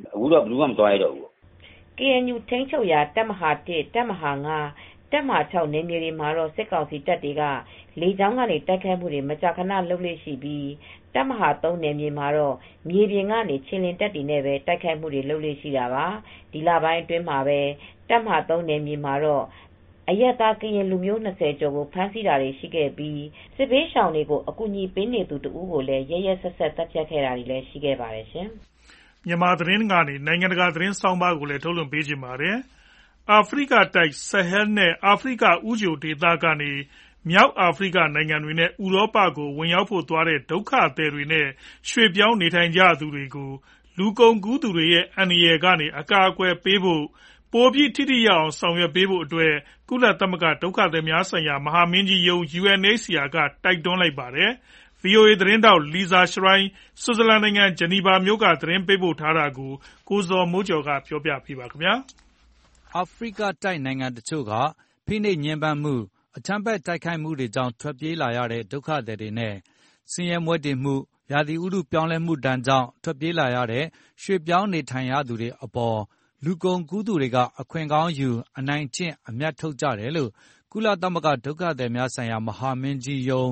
အခုတော့ဘယ်သူမှမသွားရတော့ဘူး KNU ထိန်းချုပ်ရာတပ်မဟာ1တပ်မဟာ9တပ်မဟာ6နယ်မြေတွေမှာတော့စစ်ကောင်စီတပ်တွေကလေကြောင်းကနေတိုက်ခိုက်မှုတွေမကြာခဏလုပ်လေ့ရှိပြီးတပ်မဟာ3နယ်မြေမှာတော့မြေပြင်ကနေချင်းလင်းတပ်တွေနဲ့ပဲတိုက်ခိုက်မှုတွေလုပ်လေ့ရှိတာပါဒီလပိုင်းအတွင်းမှာပဲတပ်မဟာ3နယ်မြေမှာတော့အရက်သားကရင်လူမျိုး20ကျော်ကိုဖမ်းဆီးတာတွေရှိခဲ့ပြီးစစ်ဘေးရှောင်တွေကိုအကူအညီပေးနေသူတဦးကိုလည်းရဲရဲဆက်ဆက်တပ်ဖြတ်ခဲ့တာတွေလည်းရှိခဲ့ပါတယ်ရှင်မြန်မာသတင်းကနေနိုင်ငံတကာသတင်းဆောင်ပါကိုလည်းထုတ်လွှင့်ပေးချင်ပါတယ်အာဖရိကတိုက်ဆဟဲနဲ့အာဖရိကဥဂျိုဒေသကနေမြောက်အာဖရိကနိုင်ငံတွေနဲ့ဥရောပကိုဝင်ရောက်ဖို့သွားတဲ့ဒုက္ခသည်တွေနဲ့ရွှေ့ပြောင်းနေထိုင်ကြသူတွေကိုလူကုန်ကူးသူတွေရဲ့အန္တရာယ်ကနေအကာအကွယ်ပေးဖို့ပိုပြီးထိထိရောက်အောင်ဆောင်ရွက်ပေးဖို့အတွက်ကုလသမဂ္ဂဒုက္ခသည်များဆိုင်ရာမဟာမင်းကြီးရုံး UNHCR ကတိုက်တွန်းလိုက်ပါတယ်။ VOA သတင်းထောက် Lisa Schlein ဆွစ်ဇာလန်နိုင်ငံဂျနီဗာမြို့ကသတင်းပေးပို့ထားတာကိုကိုဇော်မိုးကျော်ကပြောပြပေးပါမယ်။အာဖရိကတိုက်နိုင်ငံတချို့ကဖိနှိပ်ညှဉ်းပန်းမှုအကြမ်းဖက်တိုက်ခိုက်မှုတွေကြောင့်ထွက်ပြေးလာရတဲ့ဒုက္ခသည်တွေနဲ့ဆင်းရဲမွဲတေမှုရာသီဥတုပြောင်းလဲမှုဒဏ်ကြောင့်ထွက်ပြေးလာရတဲ့ရွှေ့ပြောင်းနေထိုင်ရသူတွေအပေါ်လူကုန်ကူးသူတွေကအခွင့်ကောင်းယူအနိုင်ကျင့်အမြတ်ထုတ်ကြတယ်လို့ကုလသမဂ္ဂဒုက္ခသည်များဆိုင်ရာမဟာမင်းကြီးရုံး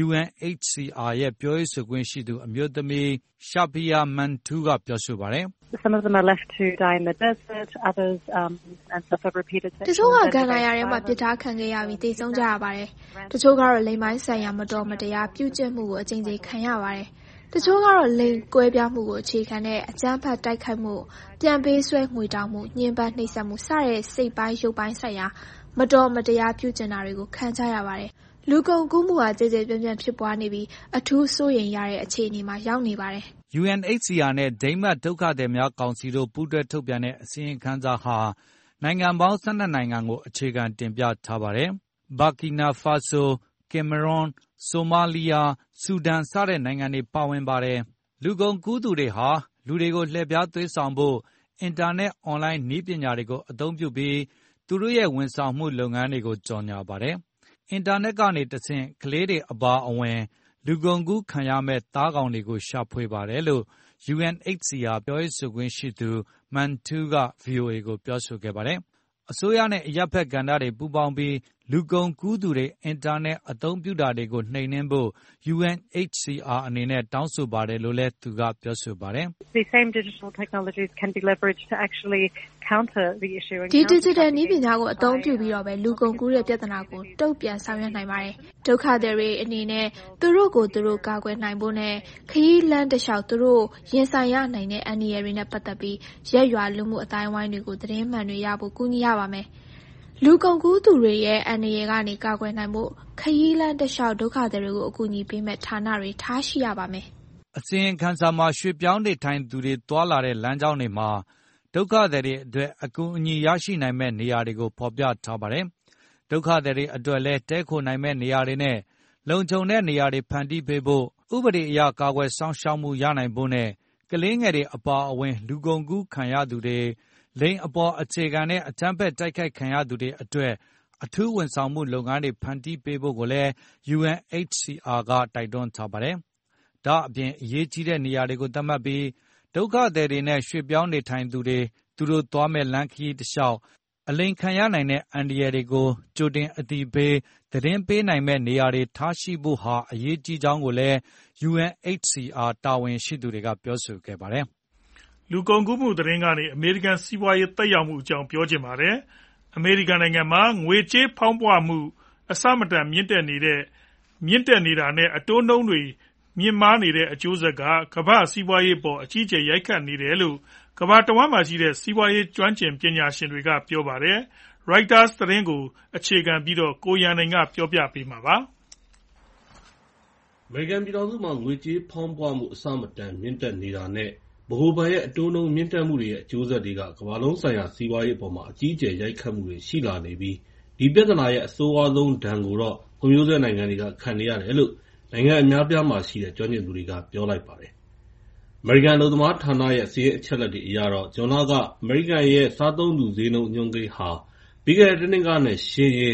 UNHCR ရဲ့ပြောရေးဆိုခွင့်ရှိသူအမျိုးသမီး Shafia Mantou ကပြောဆိုပါတယ်။ Some of them are left to die in the desert, others and suffer repeated sexual. တချို့ကကန်လာရထဲမှာပြစ်ထားခံခဲ့ရပြီးသေဆုံးကြရပါတယ်။တချို့ကတော့လိင်ပိုင်းဆိုင်ရာမတော်မတရားပြုကျင့်မှုကိုအကြိမ်ကြိမ်ခံရပါတယ်။တချို့ကတော့လိင်ကွဲပြားမှုကိုအခြေခံတဲ့အကြမ်းဖက်တိုက်ခိုက်မှုပြန်ပေးဆွဲငွေတောင်းမှုညှဉ်းပန်းနှိပ်စက်မှုစတဲ့စိတ်ပိုင်းရုပ်ပိုင်းဆိုင်ရာမတော်မတရားပြုကျင့်တာတွေကိုခံကြရပါတယ်။လူကုန်ကူးမှုဟာကြည်ကြဲပြန့်ပြန့်ဖြစ်ပွားနေပြီးအထူးစိုးရိမ်ရတဲ့အခြေအနေမှာရောက်နေပါတယ်။ UNHCR နဲ့ဒိန်းမတ်ဒုက္ခသည်များကောင်စီတို့ပူးတွဲထုတ်ပြန်တဲ့အစီရင်ခံစာဟာနိုင်ငံပေါင်း12နိုင်ငံကိုအခြေခံတင်ပြထားပါတယ်။ Burkina Faso, Cameroon, Somalia, Sudan စတဲ့နိုင်ငံတွေပါဝင်ပါတယ်။လူကုန်ကူးသူတွေဟာလူတွေကိုလှည့်ဖျားသွေးဆောင်ဖို့အင်တာနက်အွန်လိုင်းနည်းပညာတွေကိုအသုံးပြုပြီးသူတို့ရဲ့ဝန်ဆောင်မှုလုပ်ငန်းတွေကိုကြော်ညာပါတယ်။အင်တာနက်ကနေတဆင့်ကလေးတွေအပါအဝင်လူကုန်ကူးခံရမဲ့သားကောင်တွေကိုရှာဖွေပါတယ်လို့ UNHCR ပြောရေးဆိုခွင့်ရှိသူ Mantou က VOA ကိုပြောဆိုခဲ့ပါတယ်။အစိုးရနဲ့အရပ်ဖက်ကဏ္ဍတွေပူးပေါင်းပြီးလူကုန်ကူးသူတွေအင်တာနက်အသုံးပြုတာတွေကိုနှိမ်နင်းဖို့ UNHCR အနေနဲ့တောင်းဆိုပါတယ်လို့လည်းသူကပြောဆိုပါတယ်။ The same digital technologies can be leveraged to actually counter the issue. ဒီ digital နည်းပညာကိုအသုံးပြုပြီးတော့ပဲလူကုန်ကူးတဲ့ပြဿနာကိုတုံ့ပြန်ဆောင်ရွက်နိုင်ပါတယ်။ဒုက္ခသည်တွေအနေနဲ့သူတို့ကိုသူတို့ကာကွယ်နိုင်ဖို့နဲ့ခရီးလမ်းတစ်လျှောက်သူတို့ရင်ဆိုင်ရနိုင်တဲ့အန္တရာယ်တွေနဲ့ပတ်သက်ပြီးရက်ရွာလူမှုအတိုင်းဝိုင်းတွေကိုသတင်းမှန်တွေရဖို့ကူညီရပါမယ်။လူကုန်ကူးသူတွေရဲ့အန္တရာယ်ကနေကာကွယ်နိုင်ဖို့ခရီးလမ်းတစ်လျှောက်ဒုက္ခသည်တွေကိုအကူအညီပေးမဲ့ဌာနတွေထားရှိရပါမယ်။အစီရင်ခံစာမှာရွှေ့ပြောင်းနေထိုင်သူတွေတွာလာတဲ့လမ်းကြောင်းတွေမှာဒုက္ခသည်တွေအတွက်အကူအညီရရှိနိုင်မဲ့နေရာတွေကိုဖော်ပြထားပါတယ်။ဒုက္ခသည်တွေအတွက်လည်းတဲခိုနိုင်မဲ့နေရာတွေနဲ့လုံခြုံတဲ့နေရာတွေဖန်တီးပေးဖို့ဥပဒေအရကာကွယ်စောင့်ရှောက်မှုရနိုင်ဖို့နဲ့ကလေးငယ်တွေအပါအဝင်လူကုန်ကူးခံရသူတွေလိင်အပေါ်အခြေခံတဲ့အကြမ်းဖက်တိုက်ခိုက်ခံရသူတွေအတွက်အထူးဝန်ဆောင်မှုလုပ်ငန်းတွေဖန်တီးပေးဖို့ကိုလည်း UNHCR ကတိုက်တွန်းထားပါတယ်။ဒါအပြင်အရေးကြီးတဲ့နေရာတွေကိုသတ်မှတ်ပြီးဒုက္ခသည်တွေနဲ့ရွှေ့ပြောင်းနေထိုင်သူတွေသူတို့သွားမဲ့လမ်းခရီးတစ်လျှောက်အလိမ်ခံရနိုင်တဲ့အန္တရာယ်တွေကိုကြိုတင်အသိပေးသတင်းပေးနိုင်မဲ့နေရာတွေထားရှိဖို့ဟာအရေးကြီးကြောင်းကိုလည်း UNHCR တာဝန်ရှိသူတွေကပြောဆိုခဲ့ပါတယ်။လူကုန်ကူးမှုသတင်းကနေအမေရိကန်စီးပွားရေးသက်ရောက်မှုအကြောင်းပြောချင်ပါတယ်။အမေရိကန်နိုင်ငံမှာငွေကြေးဖောင်းပွမှုအဆမတန်မြင့်တက်နေတာနဲ့အတိုးနှုန်းတွေမြင့်မားနေတဲ့အကျိုးဆက်ကကမ္ဘာ့စီးပွားရေးပေါ်အကြီးအကျယ်ရိုက်ခတ်နေတယ်လို့ကမ္ဘာတဝန်းမှာရှိတဲ့စီးပွားရေးကျွမ်းကျင်ပညာရှင်တွေကပြောပါတယ်။ Reuters သတင်းကိုအခြေခံပြီးကိုရန်နိုင်ကပြောပြပေးမှာပါ။အမေရိကန်ပြည်ထောင်စုမှာငွေကြေးဖောင်းပွမှုအဆမတန်မြင့်တက်နေတာနဲ့ဗဟိုဘဏ်ရဲ့အတိုးနှုန်းမြင့်တက်မှုတွေရဲ့အကျိုးဆက်တွေကကမ္ဘာလုံးဆိုင်ရာစီးပွားရေးအပေါ်မှာအကြီးအကျယ်ရိုက်ခတ်မှုတွေရှိလာနေပြီးဒီပြဿနာရဲ့အဆိုးဝါးဆုံးဒဏ်ကိုတော့ဖွံ့ဖြိုးဆဲနိုင်ငံတွေကခံနေရတယ်လို့နိုင်ငံအများအပြားမှာရှိတဲ့ကျွမ်းကျင်သူတွေကပြောလိုက်ပါတယ်။အမေရိကန်အလုပ်သမားဌာနရဲ့စာရင်းအချက်အလက်တွေအရတော့ဇွန်လကအမေရိကန်ရဲ့စားသုံးသူဈေးနှုန်းအညွှန်းကိန်းဟာပြီးခဲ့တဲ့တစ်နှစ်ကနဲ့ယှဉ်ရင်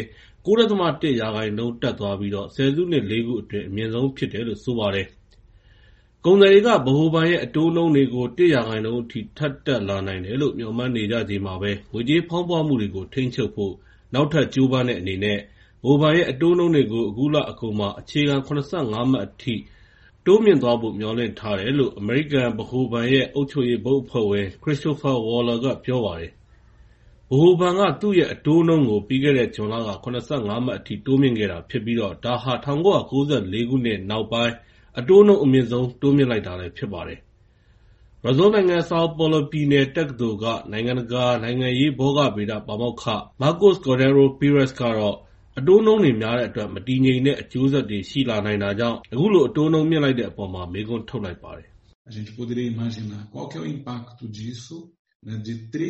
9.1% တက်သွားပြီးဆယ်စုနှစ် 4 ခုအတွင်းအမြင့်ဆုံးဖြစ်တယ်လို့ဆိုပါတယ်။ကုန်သည်တွေကဗဟိုဘဏ်ရဲ့အတိုးနှုန်းတွေကို 1% အထိထပ်တက်လာနိုင်တယ်လို့မျှော်မှန်းနေကြချိန်မှာပဲငွေကြေးဖောင်းပွမှုတွေကိုထိန်းချုပ်ဖို့နောက်ထပ်ကြိုးပမ်းတဲ့အနေနဲ့ဗဟိုဘဏ်ရဲ့အတိုးနှုန်းတွေကိုအခုလအကုန်မှာအခြေခံ75မှတ်အထိတိုးမြင့်သွားဖို့မျှော်လင့်ထားတယ်လို့အမေရိကန်ဗဟိုဘဏ်ရဲ့အုပ်ချုပ်ရေးဘုတ်အဖွဲ့ဝင် Christopher Waller ကပြောပါတယ်။ဗဟိုဘဏ်ကသူ့ရဲ့အတိုးနှုန်းကိုပြီးခဲ့တဲ့ဇွန်လက75မှတ်အထိတိုးမြင့်ခဲ့တာဖြစ်ပြီးတော့ဒါဟာ1994ခုနှစ်နောက်ပိုင်းအတိုးနှုန်းအမြင့်ဆုံးတိုးမြင့်လိုက်တာလည်းဖြစ်ပါတယ်။ ဘရာဇီးနိုင်ငံဆောက်ပေါလိုပြည်နယ်တက္ကသိုလ်ကနိုင်ငံတကာနိုင်ငံရေးဘောဂဗေဒပါမောက္ခ Marcos Cordero Pires ကတော့အတိုးနှုန်းတွေများတဲ့အတွက်မတည်ငြိမ်တဲ့အကျိုးဆက်တွေရှိလာနိုင်တာကြောင့်အခုလိုအတိုးနှုန်းမြင့်လိုက်တဲ့အပေါ်မှာမေးခွန်းထုတ်လိုက်ပါတယ်။ A gente poderia imaginar qual que é o impacto disso, né, de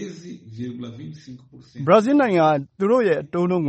13,25%. ဘရာဇီးနိုင်ငံသူတို့ရဲ့အတိုးနှုန်းကို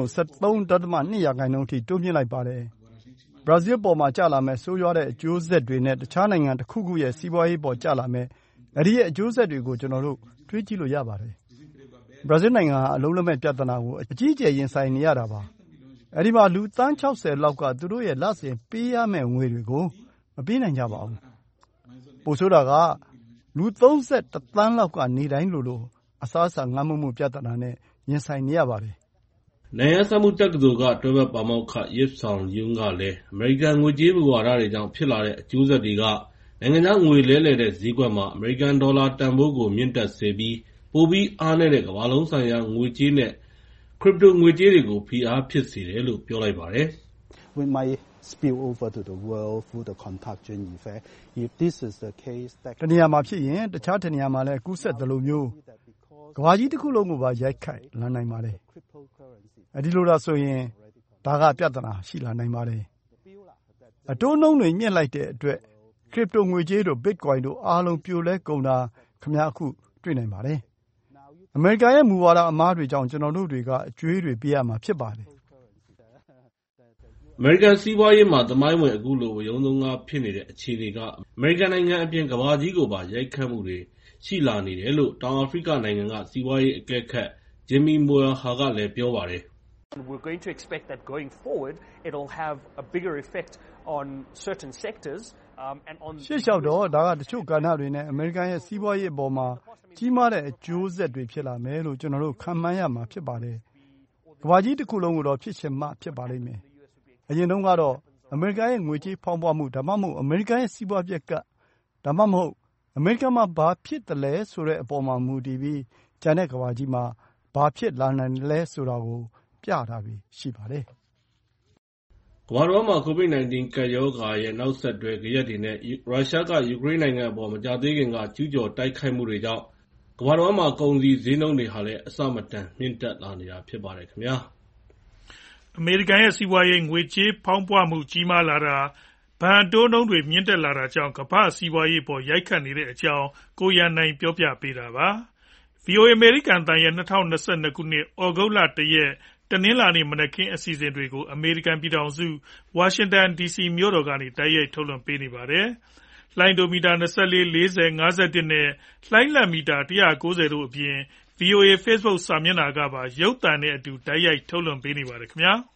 13.2% အထိတိုးမြင့်လိုက်ပါတယ်။ဘရာဇီးပေါ်မှာကျလာမဲ့ဆိုးရွားတဲ့အကျိုးဆက်တွေနဲ့တခြားနိုင်ငံတစ်ခုခုရဲ့စီးပွားရေးပေါ်ကျလာမဲ့အဲဒီရဲ့အကျိုးဆက်တွေကိုကျွန်တော်တို့တွေးကြည့်လို့ရပါတယ်။ဘရာဇီးနိုင်ငံဟာအလုံးလက်မဲ့ပြဿနာကိုအကြီးအကျယ်ရင်ဆိုင်နေရတာပါ။အဲဒီမှာလူသန်း60လောက်ကသူတို့ရဲ့လစဉ်ပေးရမယ့်ငွေတွေကိုမပေးနိုင်ကြပါဘူး။ပိုဆိုးတာကလူ31သန်းလောက်ကနေတိုင်းလိုအစားအစာငတ်မွတ်မှုပြဿနာနဲ့ရင်ဆိုင်နေရပါတယ်။နိုင်ငံစမှုတက္ကသိုလ်ကတွဲဘက်ပါမောက္ခ Yip Song Yoon ကလည်းအမေရိကန်ငွေကြေးမူဝါဒတွေကြောင့်ဖြစ်လာတဲ့အကျိုးဆက်တွေကနိုင်ငံခြားငွေလဲလှယ်တဲ့ဈေးကွက်မှာအမေရိကန်ဒေါ်လာတန်ဖိုးကိုမြင့်တက်စေပြီးပိုပြီးအားနည်းတဲ့ကမ္ဘာလုံးဆိုင်ရာငွေကြေးနဲ့ခရစ်ပတိုငွေကြေးတွေကိုဖိအားဖြစ်စေတယ်လို့ပြောလိုက်ပါတယ်။ We might spill over to the world through the contagion effect. If this is the case, တနေရာမှာဖြစ်ရင်တခြားတနေရာမှာလည်းကူးစက်တယ်လို့မျိုးကမ္ဘာကြီးတစ်ခုလုံးကိုပါရိုက်ခတ်လာနိုင်ပါတယ်။အဲဒီလိုဒါဆိုရင်ဒါကပြဿနာရှိလာနိုင်ပါတယ်။အတိုးနှုန်းတွေမြင့်လိုက်တဲ့အတွက်ခရစ်ပတိုငွေကြေးတို့ Bitcoin တို့အားလုံးပြိုလဲကုန်တာခင်ဗျားအခုတွေ့နိုင်ပါတယ်။အမေရိကန်ရဲ့မူဝါဒအမှားတွေကြောင့်ကျွန်တော်တို့တွေကအကျွေးတွေပေးရမှာဖြစ်ပါတယ်။အမေရိကန်စီးပွားရေးမှာသမိုင်းဝင်အခုလိုဝရုံသုံးကားဖြစ်နေတဲ့အခြေအနေကအမေရိကန်နိုင်ငံအပြင်ကမ္ဘာကြီးကိုပါရိုက်ခတ်မှုတွေရှိလာနေတယ်လို့တောင်အာဖရိကနိုင်ငံကစီးပွားရေးအကဲခတ် Jimmy Moyaha ကလည်းပြောပါတယ်။ We're going to expect that going forward it'll have a bigger effect on certain sectors and on ရှေ့လျှောက်တော့ဒါကတချို့ကဏ္ဍတွေနဲ့အမေရိကန်ရဲ့စီးပွားရေးအပေါ်မှာကြီးမားတဲ့အကျိုးဆက်တွေဖြစ်လာမယ်လို့ကျွန်တော်တို့ခန့်မှန်းရမှာဖြစ်ပါတယ်။ကမ္ဘာကြီးတစ်ခုလုံးကိုတော့ဖြစ်ချင်မှဖြစ်ပါလိမ့်မယ်။အရင်တုန်းကတော့အမေရိကန်ရဲ့ငွေကြေးဖောင်းပွားမှုဒါမှမဟုတ်အမေရိကန်ရဲ့စီးပွားပျက်ကဒါမှမဟုတ်အမေရိကန်မှာဘာဖြစ်တယ်လဲဆိုတဲ့အပေါ်မှာမူတည်ပြီးကျန်တဲ့ကမ္ဘာကြီးမှာဘာဖြစ်လာနိုင်လဲဆိုတာကိုပြတာပဲရှိပါတယ်။ကမ္ဘာတော်မှာ COVID-19 ကပ်ရောဂါရဲ့နောက်ဆက်တွဲဂယက်တွေနဲ့ရုရှားကယူကရိန်းနိုင်ငံအပေါ်မကြာသေးခင်ကကျူးကျော်တိုက်ခိုက်မှုတွေကြောင့်ကမ္ဘာတော်မှာကုန်စည်ဈေးနှုန်းတွေဟာလည်းအဆမတန်မြင့်တက်လာနေတာဖြစ်ပါတယ်ခင်ဗျာ။အမေရိကန်ရဲ့စီးပွားရေးငွေကြေးဖောင်းပွမှုကြီးမားလာတာဘဏ်တိုးနှုန်းတွေမြင့်တက်လာတာကြောင့်ကမ္ဘာ့စီးပွားရေးပေါ်ရိုက်ခတ်နေတဲ့အကြောင်းကိုရန်နိုင်ပြောပြပေးတာပါ။ VOA အမေရိကန်တန်ရဲ့2022ခုနှစ်ဩဂုတ်လ1ရက်တနင်္လာနေ့မနက်ခင်းအစီအစဉ်တွေကိုအမေရိကန်ပြည်ထောင်စုဝါရှင်တန် DC မြို့တော်ကနေတိုက်ရိုက်ထုတ်လွှင့်ပေးနေပါတယ်။လှိုင်းဒိုမီတာ24 40 51နဲ့လှိုင်းလတ်မီတာ190တို့အပြင် VOA Facebook စာမျက်နှာကပါရုပ်သံနဲ့အတူတိုက်ရိုက်ထုတ်လွှင့်ပေးနေပါတယ်ခင်ဗျာ။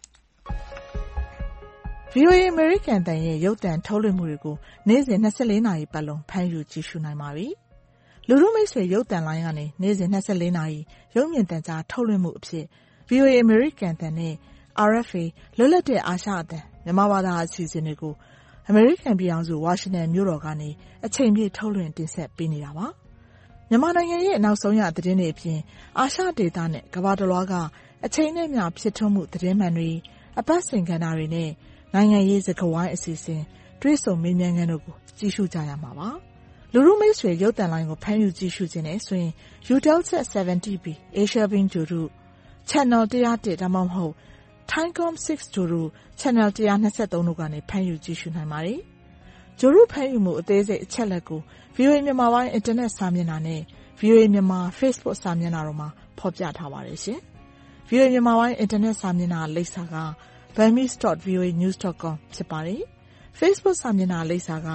VOA အမေရိကန်တန်ရဲ့ရုပ်သံထုတ်လွှင့်မှုတွေကိုနေ့စဉ်24နာရီပတ်လုံးဖမ်းယူကြည့်ရှုနိုင်ပါပြီ။လူထုမိတ်ဆွေရုပ်သံလိုင်းကနေနေ့စဉ်24နာရီရုပ်မြင်သံကြားထုတ်လွှင့်မှုအဖြစ် VOA အမေရိကန်တန်နဲ့ RFA လွတ်လပ်တဲ့အာရှအသံမြန်မာဘာသာအစီအစဉ်တွေကိုအမေရိကန်ပြည်ထောင်စုဝါရှင်တန်မြို့တော်ကနေအချိန်ပြည့်ထုတ်လွှင့်တင်ဆက်ပေးနေတာပါ။မြန်မာနိုင်ငံရဲ့နောက်ဆုံးရသတင်းတွေအပြင်အာရှဒေသနဲ့ကမ္ဘာတစ်လွှားကအချိန်နဲ့မျှဖြစ်ထွန်းမှုသတင်းမှန်တွေအပတ်စဉ်ကဏ္ဍတွေနဲ့နိုင်ငံရေးစကားဝိုင်းအစီအစဉ်တွေ့ဆုံမေးမြန်းခန်းတို့ကိုကြည့်ရှုကြရမှာပါ။လူထုမိတ်ဆွေရုပ်သံလိုင်းကိုဖမ်းယူကြည့်ရှုခြင်းနဲ့ဆိုရင် Utelsat 70B Asia Beam ဂြိုဟ်တု Channel 101ဒါမှမဟုတ် Thaicom 6 ဂြိုဟ်တု Channel 123တို့ကနေဖမ်းယူကြည့်ရှုနိုင်ပါတယ်။ဂြိုဟ်တုဖမ်းယူမှုအသေးစိတ်အချက်လက်ကို VOA မြန်မာပိုင်း Internet စာမျက်နှာနဲ့ VOA မြန်မာ Facebook စာမျက်နှာတို့မှာဖော်ပြထားပါတယ်ရှင်။ VOA မြန်မာပိုင်း Internet စာမျက်နှာလိပ်စာကburmese.voanews.com ဖြစ်ပါတယ်။ Facebook စာမျက်နှာလိပ်စာက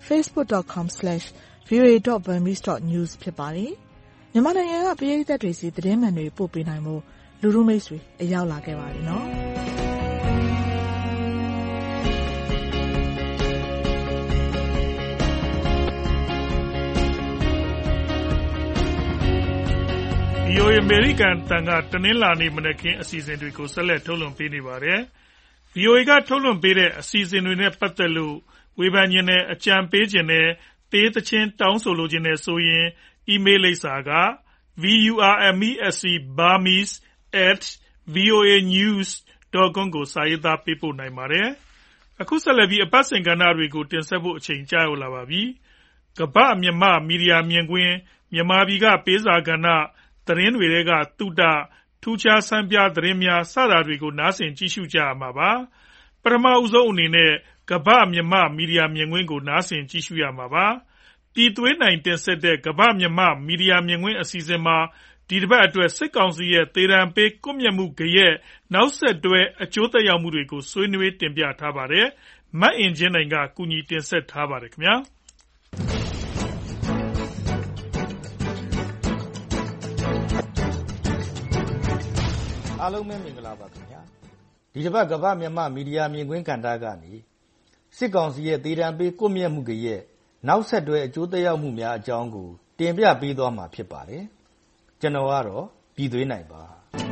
facebook.com/voa.burmese.news ဖြစ်ပါတယ်။မြန်မာနိုင်ငံကပရိသတ်တွေစီသတင်းမှန်တွေပို့ပေးနိုင်မှုလူထုမိတ်ဆွေအရောက်လာခဲ့ပါတယ်နော်။ VOA အမေရိကန်အသံကတနင်္လာနေ့မနက်ခင်းအစီအစဉ်တွေကိုဆက်လက်ထုတ်လွှင့်ပေးနေပါတယ်။ VOA ကထုတ်လွှင့်ပေးတဲ့အစီအစဉ်တွေနဲ့ပတ်သက်လို့ဝေဖန်ခြင်းနဲ့အကြံပေးခြင်းနဲ့တေးသချင်းတောင်းဆိုလိုခြင်းနဲ့ဆိုရင်အီးမေးလ်လိပ်စာက VURMESC@voanews.com ကိုစာရေးသားပေးပို့နိုင်ပါတယ်။အခုဆက်လက်ပြီးအပတ်စဉ်ကဏ္ဍတွေကိုတင်ဆက်ဖို့အချိန်ကြာရောက်လာပါပြီ။ကမ္ဘာ့မြန်မာမီဒီယာမြင်ကွင်းမြန်မာပြည်ကပေးစာကဏ္ဍသတင်းတွေထဲကသုတထူးခြားဆန်းပြသတင်းများစတာတွေကိုနားဆင်ကြည့်ရှုကြရမှာပါပထမဦးဆုံးအနေနဲ့ကမ္ဘာ့မြန်မာမီဒီယာမြင်ကွင်းကိုနားဆင်ကြည့်ရှုရမှာပါပြည်သွေးနိုင်တင်ဆက်တဲ့ကမ္ဘာ့မြန်မာမီဒီယာမြင်ကွင်းအစီအစဉ်မှာဒီတစ်ပတ်အတွက်စစ်ကောင်စီရဲ့သေဒဏ်ပေးကွပ်မျက်မှုဂယက်နောက်ဆက်တွဲအကျိုးသက်ရောက်မှုတွေကိုဆွေးနွေးတင်ပြထားပါတယ်မတ်အင်ဂျင်နိုင်ကကူညီတင်ဆက်ထားပါတယ်ခင်ဗျာအားလုံးပဲမင်္ဂလာပါခင်ဗျာဒီတစ်ပတ်ကမ္ဘာမြန်မာမီဒီယာမြင်ကွင်းကဏ္ဍကနေစစ်ကောင်စီရဲ့သေဒဏ်ပေးကွပ်မျက်မှုရဲ့နောက်ဆက်တွဲအကျိုးသက်ရောက်မှုများအကြောင်းကိုတင်ပြပေးသွားမှာဖြစ်ပါတယ်ကျွန်တော်ကတော့ပြည်သွေးနိုင်ပါ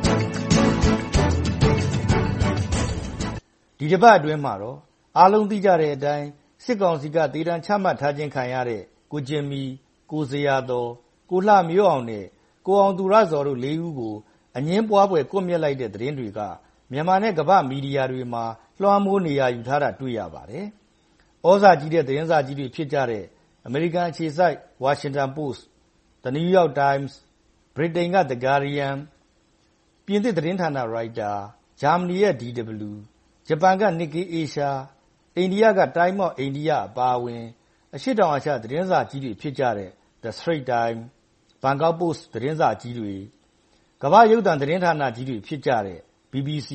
ဒီတစ်ပတ်အတွင်းမှာတော့အားလုံးသိကြတဲ့အတိုင်းစစ်ကောင်စီကသေဒဏ်ချမှတ်ထားခြင်းခံရတဲ့ကိုကျင်မီကိုဇေယျတော်ကိုလှမျိုးအောင်နဲ့ကိုအောင်သူရဇော်တို့၄ဦးကိုအငင်းပွားပွဲကွပ်မျက်လိုက်တဲ့သတင်းတွေကမြန်မာနဲ့ကမ္ဘာမီဒီယာတွေမှာလွှမ်းမိုးနေရယူထားတာတွေ့ရပါတယ်။ဩဇာကြီးတဲ့သတင်းစာကြီးတွေဖြစ်ကြတဲ့အမေရိကန်အခြေစိုက် Washington Post, The New York Times, ဗြိတိန်က The Guardian, ပြင်သစ်သတင်းဌာန Reuters, ဂျာမနီရဲ့ DW, ဂျပန်က Nikkei Asia, အိန္ဒိယက Time of India အပါအဝင်အရှေ့တောင်အာရှသတင်းစာကြီးတွေဖြစ်ကြတဲ့ The Straits Times, Bangkok Post သတင်းစာကြီးတွေကမ္ဘာရုပ်သံသတင်းဌာနကြီးတွေဖြစ်ကြတဲ့ BBC,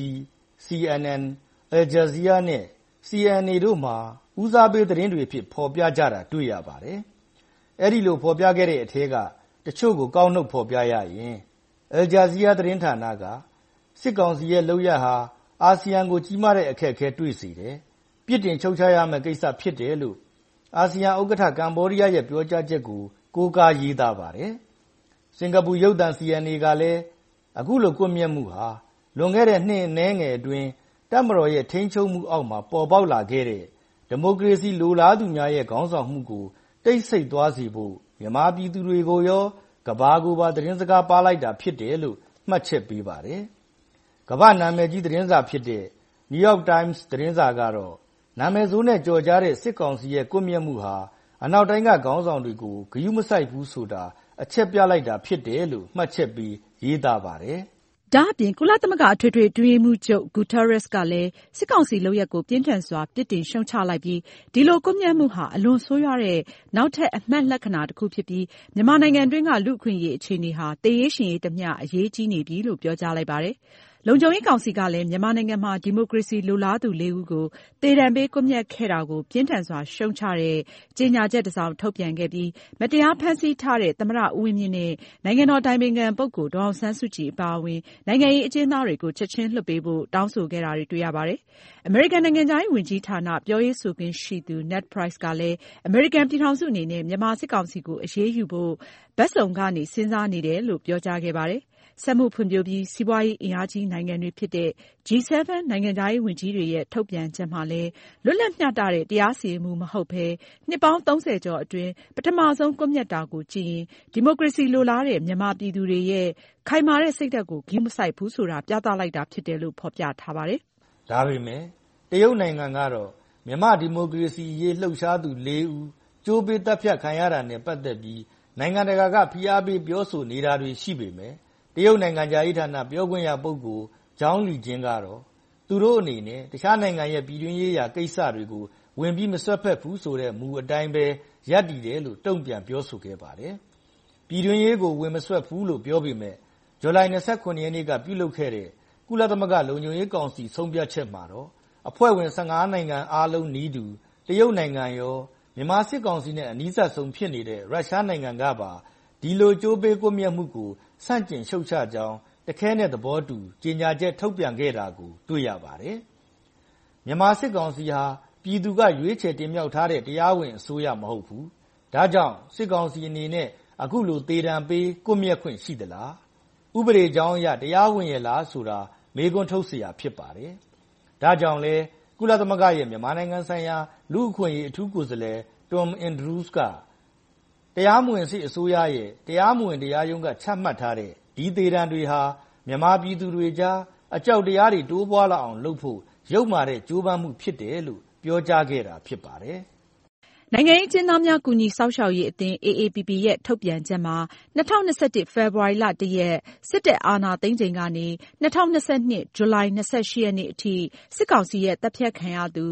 CNN, Al Jazeera နဲ့ CNA တို့မှာဦးစားပေးသတင်းတွေဖြစ်ဖော်ပြကြတာတွေ့ရပါတယ်။အဲဒီလိုဖော်ပြခဲ့တဲ့အထက်ကတချို့ကိုကောက်နှုတ်ဖော်ပြရရင် Al Jazeera သတင်းဌာနကစစ်ကောင်စီရဲ့လုပ်ရဟာအာဆီယံကိုကြီးမားတဲ့အခက်အခဲတွေ့စေတယ်။ပြစ်တင်ချုပ်ချရမယ့်ကိစ္စဖြစ်တယ်လို့အာဆီယံဥက္ကဋ္ဌကမ္ဘောဒီးယားရဲ့ပြောကြားချက်ကိုကိုးကားရေးသားပါတယ်။စင်ကာပူရုပ်သံ CNA ကလည်းအခုလိုကွပ်မျက်မှုဟာလွန်ခဲ့တဲ့နှစ်အနည်းငယ်အတွင်းတပ်မတော်ရဲ့ထိန်းချုပ်မှုအောက်မှာပေါ်ပေါက်လာခဲ့တဲ့ဒီမိုကရေစီလိုလားသူများရဲ့ခေါင်းဆောင်မှုကိုတိတ်ဆိတ်သွားစေဖို့မြန်မာပြည်သူတွေကိုရောကမ္ဘာကိုပါသတင်းစကားပါလိုက်တာဖြစ်တယ်လို့မှတ်ချက်ပေးပါတယ်။ကမ္ဘာနာမည်ကြီးသတင်းစာဖြစ်တဲ့ New York Times သတင်းစာကတော့နာမည်ဆိုးနဲ့ကြော်ကြားတဲ့စစ်ကောင်စီရဲ့ကွပ်မျက်မှုဟာအနောက်တိုင်းကခေါင်းဆောင်တွေကိုဂရုမစိုက်ဘူးဆိုတာအချက်ပြလိုက်တာဖြစ်တယ်လို့မှတ်ချက်ပြီးရေးသားပါတယ်။ဒါအပြင်ကုလသမဂ္ဂအထွေထွေအတွင်းရေးမှူးချုပ်ဂူတာရက်စ်ကလည်းစစ်ကောင်စီလုပ်ရက်ကိုပြင်းထန်စွာပြစ်တင်ရှုံချလိုက်ပြီးဒီလိုကွပ်မျက်မှုဟာအလွန်ဆိုးရွားတဲ့နောက်ထပ်အမှတ်လက္ခဏာတစ်ခုဖြစ်ပြီးမြန်မာနိုင်ငံတွင်းကလူ့အခွင့်အရေးအခြေအနေဟာသေရေးရှင်ရေးတမျှအရေးကြီးနေပြီလို့ပြောကြားလိုက်ပါတယ်။လုံခြုံရေးကောင်စီကလည်းမြန်မာနိုင်ငံမှာဒီမိုကရေစီလိုလားသူ၄ဦးကိုသေဒဏ်ပေးကွပ်မျက်ခဲ့တာကိုပြင်းထန်စွာရှုံချတဲ့ကြေညာချက်တစ်စောင်ထုတ်ပြန်ခဲ့ပြီးမတရားဖမ်းဆီးထားတဲ့သမ္မတဦးဝင်းမြင့်နဲ့နိုင်ငံတော်တိုင်ပင်ခံပုဂ္ဂိုလ်ဒေါ်အောင်ဆန်းစုကြည်အပါအဝင်နိုင်ငံရေးအကျဉ်းသားတွေကိုချက်ချင်းလွှတ်ပေးဖို့တောင်းဆိုခဲ့တာတွေတွေ့ရပါတယ်။အမေရိကန်နိုင်ငံခြားရေးဝန်ကြီးဌာနပြောရေးဆိုခွင့်ရှိသူ Ned Price ကလည်းအမေရိကန်ပြည်ထောင်စုအနေနဲ့မြန်မာစစ်ကောင်စီကိုအရေးယူဖို့ဘက်စုံကနေစဉ်းစားနေတယ်လို့ပြောကြားခဲ့ပါတယ်။စက်မှုဖွံ့ဖြိုးပြီးစီးပွားရေးအင်အားကြီးနိုင်ငံတွေဖြစ်တဲ့ G7 နိုင်ငံခြားရေးဝန်ကြီးတွေရဲ့ထုတ်ပြန်ချက်မှာလည်းလွတ်လပ်မျှတတဲ့တရားစီရင်မှုမဟုတ်ဘဲနှစ်ပေါင်း30ကျော်အတွင်းပထမဆုံးကွပ်မျက်တာကိုကြည့်ရင်ဒီမိုကရေစီလိုလားတဲ့မြန်မာပြည်သူတွေရဲ့ခိုင်မာတဲ့စိတ်ဓာတ်ကိုဂရုမစိုက်ဘူးဆိုတာပြသလိုက်တာဖြစ်တယ်လို့ဖော်ပြထားပါတယ်။ဒါပေမဲ့တရုတ်နိုင်ငံကတော့မြန်မာဒီမိုကရေစီရေးလှုပ်ရှားသူ၄ဦးကြိုးပေးတပ်ဖြတ်ခံရတာနဲ့ပတ်သက်ပြီးနိုင်ငံတကာကဖိအားပေးပြောဆိုနေတာတွေရှိပေမဲ့တရုတ်နိုင်ငံသားရေးဌာနပြောခွင့်ရပုဂ္ဂိုလ်ဂျောင်းလီကျင်းကတော့သူတို့အနေနဲ့တခြားနိုင်ငံရဲ့ပြည်တွင်းရေးရာကိစ္စတွေကိုဝင်ပြီးမဆွတ်ဖက်ဘူးဆိုတဲ့မူအတိုင်းပဲရပ်တည်တယ်လို့တုံ့ပြန်ပြောဆိုခဲ့ပါတယ်။ပြည်တွင်းရေးကိုဝင်မဆွတ်ဘူးလို့ပြောပေမဲ့ဇူလိုင်29ရက်နေ့ကပြုလုပ်ခဲ့တဲ့ကုလသမဂ္ဂလုံခြုံရေးကောင်စီဆုံးဖြတ်ချက်မှာတော့အဖွဲ့ဝင်15နိုင်ငံအားလုံးနီးတူတရုတ်နိုင်ငံရောမြန်မာစစ်ကောင်စီနဲ့အနီးစပ်ဆုံးဖြစ်နေတဲ့ရုရှားနိုင်ငံကပါဒီလိုကြိုးပေးကွပ်မျက်မှုကိုဆန့်ကျင်ရှုတ်ချကြောင်းတခဲနဲ့သဘောတူကြေညာချက်ထုတ်ပြန်ခဲ့တာကိုတွေ့ရပါတယ်။မြန်မာစစ်ကောင်စီဟာပြည်သူကရွေးချယ်တင်မြှောက်ထားတဲ့တရားဝင်အစိုးရမဟုတ်ဘူး။ဒါကြောင့်စစ်ကောင်စီအနေနဲ့အခုလိုသေဒဏ်ပေးကွပ်မျက်ခွင့်ရှိသလား။ဥပဒေကြောင်းအရတရားဝင်ရလားဆိုတာမေးခွန်းထုတ်เสียဖြစ်ပါတယ်။ဒါကြောင့်လဲကုလသမဂ္ဂရဲ့မြန်မာနိုင်ငံဆိုင်ရာလူ့အခွင့်အရေးအထူးကိုယ်စားလှယ် Tom Andrews ကတရားမဝင်စစ်အစိုးရရဲ့တရားမဝင်တရားရုံးကချမှတ်ထားတဲ့ဒီသေဒဏ်တွေဟာမြန်မာပြည်သူတွေကြားအကြောက်တရားတွေတိုးပွားလာအောင်လုပ်ဖို့ရုပ်မာတဲ့ကြိုးပမ်းမှုဖြစ်တယ်လို့ပြောကြားခဲ့တာဖြစ်ပါတယ်။နိုင်ငံရေးအကျဉ်းသားများကူညီစောင့်ရှောက်ရေးအသင်း AAPP ရဲ့ထုတ်ပြန်ချက်မှာ2021ဖေဖော်ဝါရီလ1ရက်စစ်တပ်အာဏာသိမ်းချိန်ကနေ2022ဇူလိုင်28ရက်နေ့အထိစစ်ကောင်စီရဲ့တပ်ဖြတ်ခံရသူ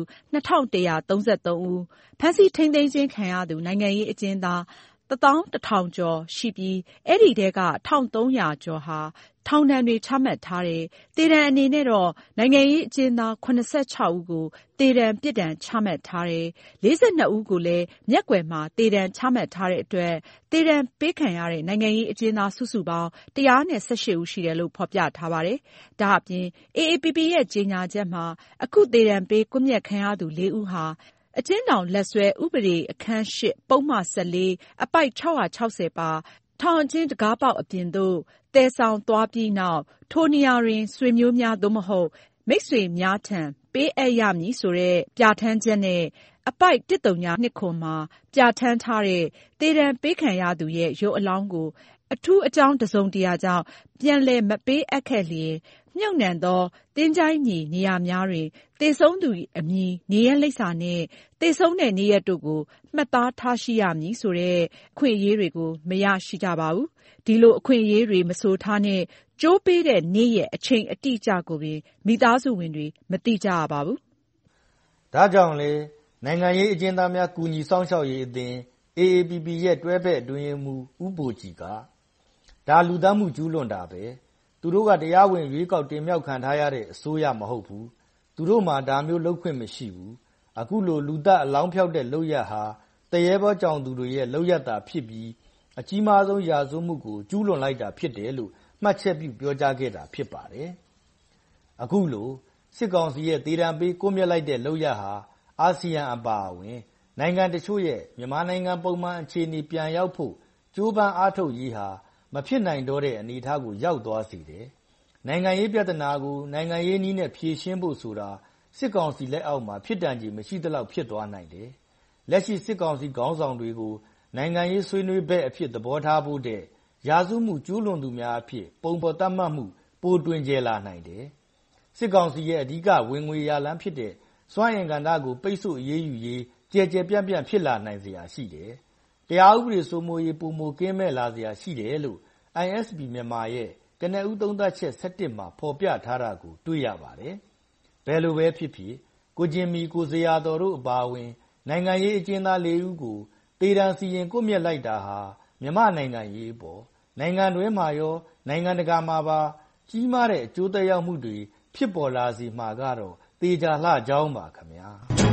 2133ဦးဖမ်းဆီးထိန်းသိမ်းခြင်းခံရသူနိုင်ငံရေးအကျဉ်းသား11,000 ကျော်ရှိပြီးအဲ့ဒီထဲက1,300 ကျော်ဟာထောင်ဒဏ်တွေချမှတ်ထားတယ်။သေဒဏ်အနေနဲ့တော့နိုင်ငံရေးအကျဉ်းသား86ဦးကိုသေဒဏ်ပြစ်ဒဏ်ချမှတ်ထားတယ်။42ဦးကိုလည်းမျက်ကွယ်မှာသေဒဏ်ချမှတ်ထားတဲ့အတွက်သေဒဏ်ပေးခံရတဲ့နိုင်ငံရေးအကျဉ်းသားစုစုပေါင်း118ဦးရှိတယ်လို့ဖော်ပြထားပါတယ်။ဒါအပြင် AAPP ရဲ့ကြေညာချက်မှာအခုသေဒဏ်ပေးကွပ်မျက်ခံရသူ4ဦးဟာအကျဉ်းထောင်လက်စွဲဥပဒေအခန်း8ပုံမှန်14အပိုက်660ပါထောင်အကျဉ်းတကားပေါက်အပြင်သို့တည်ဆောင်သွားပြီးနောက်ထိုနေရာတွင်ဆွေမျိုးများသို့မဟုတ်မိတ်ဆွေများထံပေးအပ်ရမည်ဆိုတဲ့ပြဋ္ဌာန်းချက်နဲ့အပိုက်132မှာပြဋ္ဌာန်းထားတဲ့သေဒဏ်ပေးခံရသူရဲ့ရုပ်အလောင်းကိုအထူးအကြောင်းတစုံတရာကြောင့်ပြန်လည်မပေးအပ်ခဲ့လျင်မြုပ်နှံသောသင်္ချိုင်းမြေနေရာများတွင်သေဆုံးသူအမည်နေရပ်လိပ်စာနှင့်သေဆုံးတဲ့နေ့ရက်တို့ကိုမှတ်သားထားရှိရမည်ဆိုတဲ့အခွင့်အရေးတွေကိုမရရှိကြပါဘူး။ဒီလိုအခွင့်အရေးတွေမဆိုထားနဲ့ကြိုးပေးတဲ့နေ့ရက်အချိန်အတိအကျကိုပင်မိသားစုဝင်တွေမသိကြရပါဘူး။ဒါကြောင့်လေနိုင်ငံရေးအကျဉ်းသားများကူညီစောင့်ရှောက်ရေးအသင်း AAPP ရဲ့တွဲဖက်အတွင်းရေးမှူးဦးဘိုကြည်ကဒါလူသားမှုကျူးလွန်တာပဲသူတို့ကတရားဝင်ရွေးကောက်တင်မြှောက်ခံထားရတဲ့အစိုးရမဟုတ်ဘူးသူတို့မှဒါမျိုးလုပ်ခွင့်မရှိဘူးအခုလိုလူသားအလောင်းဖြောက်တဲ့လုပ်ရဟာတရေဘောကြောင်သူတွေရဲ့လုပ်ရတာဖြစ်ပြီးအကြီးမားဆုံးရာဇဝတ်မှုကိုကျူးလွန်လိုက်တာဖြစ်တယ်လို့မှတ်ချက်ပြုပြောကြားခဲ့တာဖြစ်ပါတယ်အခုလိုစစ်ကောင်စီရဲ့ဒေသပေးကွပ်မျက်လိုက်တဲ့လုပ်ရဟာအာဆီယံအပါအဝင်နိုင်ငံတချို့ရဲ့မြန်မာနိုင်ငံပုံမှန်အခြေအနေပြန်ရောက်ဖို့ကြိုးပမ်းအားထုတ်ရေးဟာမဖြစ်နိုင်တော့တဲ့အနေအထားကိုရောက်သွားစေတယ်။နိုင်ငံရေးပြဿနာကိုနိုင်ငံရေးနည်းနဲ့ဖြေရှင်းဖို့ဆိုတာစစ်ကောင်စီလက်အောက်မှာဖြစ်တန်ကြီးမရှိသလောက်ဖြစ်သွားနိုင်တယ်။လက်ရှိစစ်ကောင်စီခေါင်းဆောင်တွေကိုနိုင်ငံရေးဆွေးနွေးဘက်အဖြစ်သဘောထားဖို့တဲ့ရာဇဝတ်မှုကျူးလွန်သူများအဖြစ်ပုံဖော်သတ်မှတ်မှုပိုတွင်ကျယ်လာနိုင်တယ်။စစ်ကောင်စီရဲ့အဓိကဝင်ငွေရလမ်းဖြစ်တဲ့စွမ်းအင်ကဏ္ဍကိုပိတ်ဆို့အရေးယူရေးကြဲကြဲပြန့်ပြန့်ဖြစ်လာနိုင်စရာရှိတယ်။တရားဥပဒေစိုးမိုးရေးပုံမကင်းမဲ့လာစရာရှိတယ်လို့ ISP မြန်မာရဲ့ကနဦးသုံးသပ်ချက်17မှာဖော်ပြထားတာကိုတွေ့ရပါတယ်။ဘယ်လိုပဲဖြစ်ဖြစ်ကိုကျင်မီကိုဇေယျတော်တို့အပါအဝင်နိုင်ငံရေးအကျဉ်းသား၄ဦးကိုတေတံစီရင်ကွပ်မျက်လိုက်တာဟာမြန်မာနိုင်ငံရေးပေါ်နိုင်ငံတွင်းမှာရောနိုင်ငံတကာမှာပါကြီးမားတဲ့အကျိုးသက်ရောက်မှုတွေဖြစ်ပေါ်လာစီမှာကတော့တေချာလှကြောင်းပါခင်ဗျာ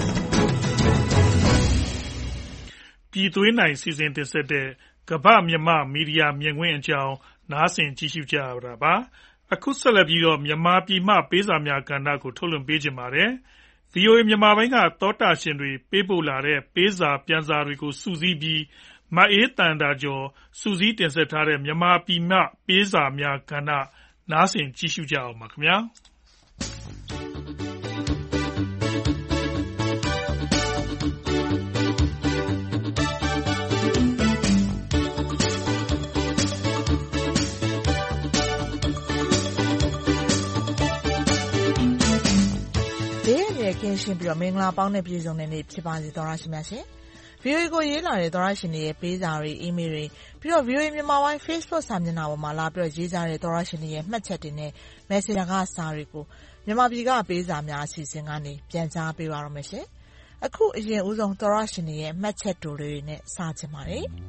ပြည်သွေးနိုင်စီစဉ်တင်ဆက်တဲ့ကမ္ဘာမြန်မာမီဒီယာမြင်ကွင်းအကြောင်းနားဆင်ကြည့်ရှုကြရတာပါအခုဆက်လက်ပြီးတော့မြန်မာပြည်မှပေးစာများကဏ္ဍကိုထုတ်လွှင့်ပေးခြင်းပါတယ် VOA မြန်မာပိုင်းကသောတာရှင်တွေပေးပို့လာတဲ့ပေးစာပြန်စာတွေကိုစုစည်းပြီးမအေးတန်တာကျော်စုစည်းတင်ဆက်ထားတဲ့မြန်မာပြည်မှပေးစာများကဏ္ဍနားဆင်ကြည့်ရှုကြအောင်ပါခင်ဗျာကင်းရှင်းပြီးတော့မင်္ဂလာပေါင်းနဲ့ပြည့်စုံတဲ့နေ့ဖြစ်ပါစေသောရရှိများရှင်။ VOA ကိုရေးလာတဲ့သောရရှင်တွေရဲ့ပေးစာတွေအီးမေးလ်တွေပြီးတော့ VOA မြန်မာပိုင်း Facebook စာမျက်နှာပေါ်မှာလာပြီးတော့ရေးကြတဲ့သောရရှင်တွေရဲ့မှတ်ချက်တွေနဲ့ Messenger ကစာတွေကိုမြန်မာပြည်ကပေးစာများအစီအစဉ်ကနေပြန်ကြားပေးပါရမယ်ရှင်။အခုအရင်ဦးဆုံးသောရရှင်တွေရဲ့မှတ်ချက်တွေနဲ့စချင်ပါတယ်။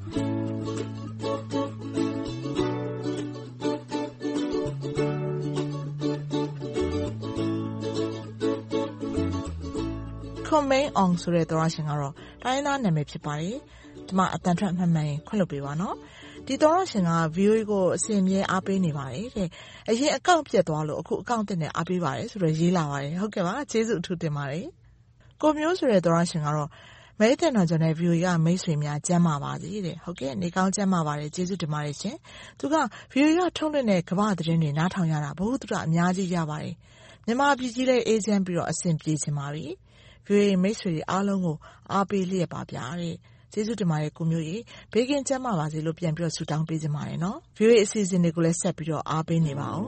Kumain Ong ဆိုတဲ့သောရရှင်ကတော့တိုင်းသားနာမည်ဖြစ်ပါတယ်။ဒီမှာအတန်ထွက်မှန်မှန်ခွင့်လုပ်ပေးပါနော်။ဒီသောရရှင်က VOA ကိုအစဉ်အမြဲအားပေးနေပါတယ်တဲ့အရင်အကောင့်ပြတ်သွားလို့အခုအကောင့်တင်နဲ့အားပေးပါတယ်ဆိုတော့ရေးလာပါတယ်ဟုတ်ကဲ့ပါကျေးဇူးအထူးတင်ပါတယ်။ကိုမျိုးဆိုတဲ့သောရရှင်ကတော့မဲတဲ့တော်ကျွန်တော် VOA ကမိတ်ဆွေများကျမ်းမာပါစေတဲ့ဟုတ်ကဲ့နေကောင်းကျမ်းမာပါတယ်ကျေးဇူးတင်ပါတယ်ရှင်သူက VOA ကထုတ်လွှင့်တဲ့ကမ္ဘာသတင်းတွေနားထောင်ရတာဘုသူကအများကြီးရပါတယ်မြန်မာပြည်ကြီးလည်းအေးချမ်းပြီးတော့အဆင်ပြေချင်ပါပြီ VOA မိတ်ဆွေတွေအားလုံးကိုအားပေးလျက်ပါဗျာတဲ့ကျေးဇူးတင်ပါတယ်ကိုမျိုးကြီးဘေးကင်းကျန်းမာပါစေလို့ပြန်ပြီးတော့ဆုတောင်းပေးချင်ပါတယ်နော် VOA အစီအစဉ်တွေကိုလည်းဆက်ပြီးတော့အားပေးနေပါဦး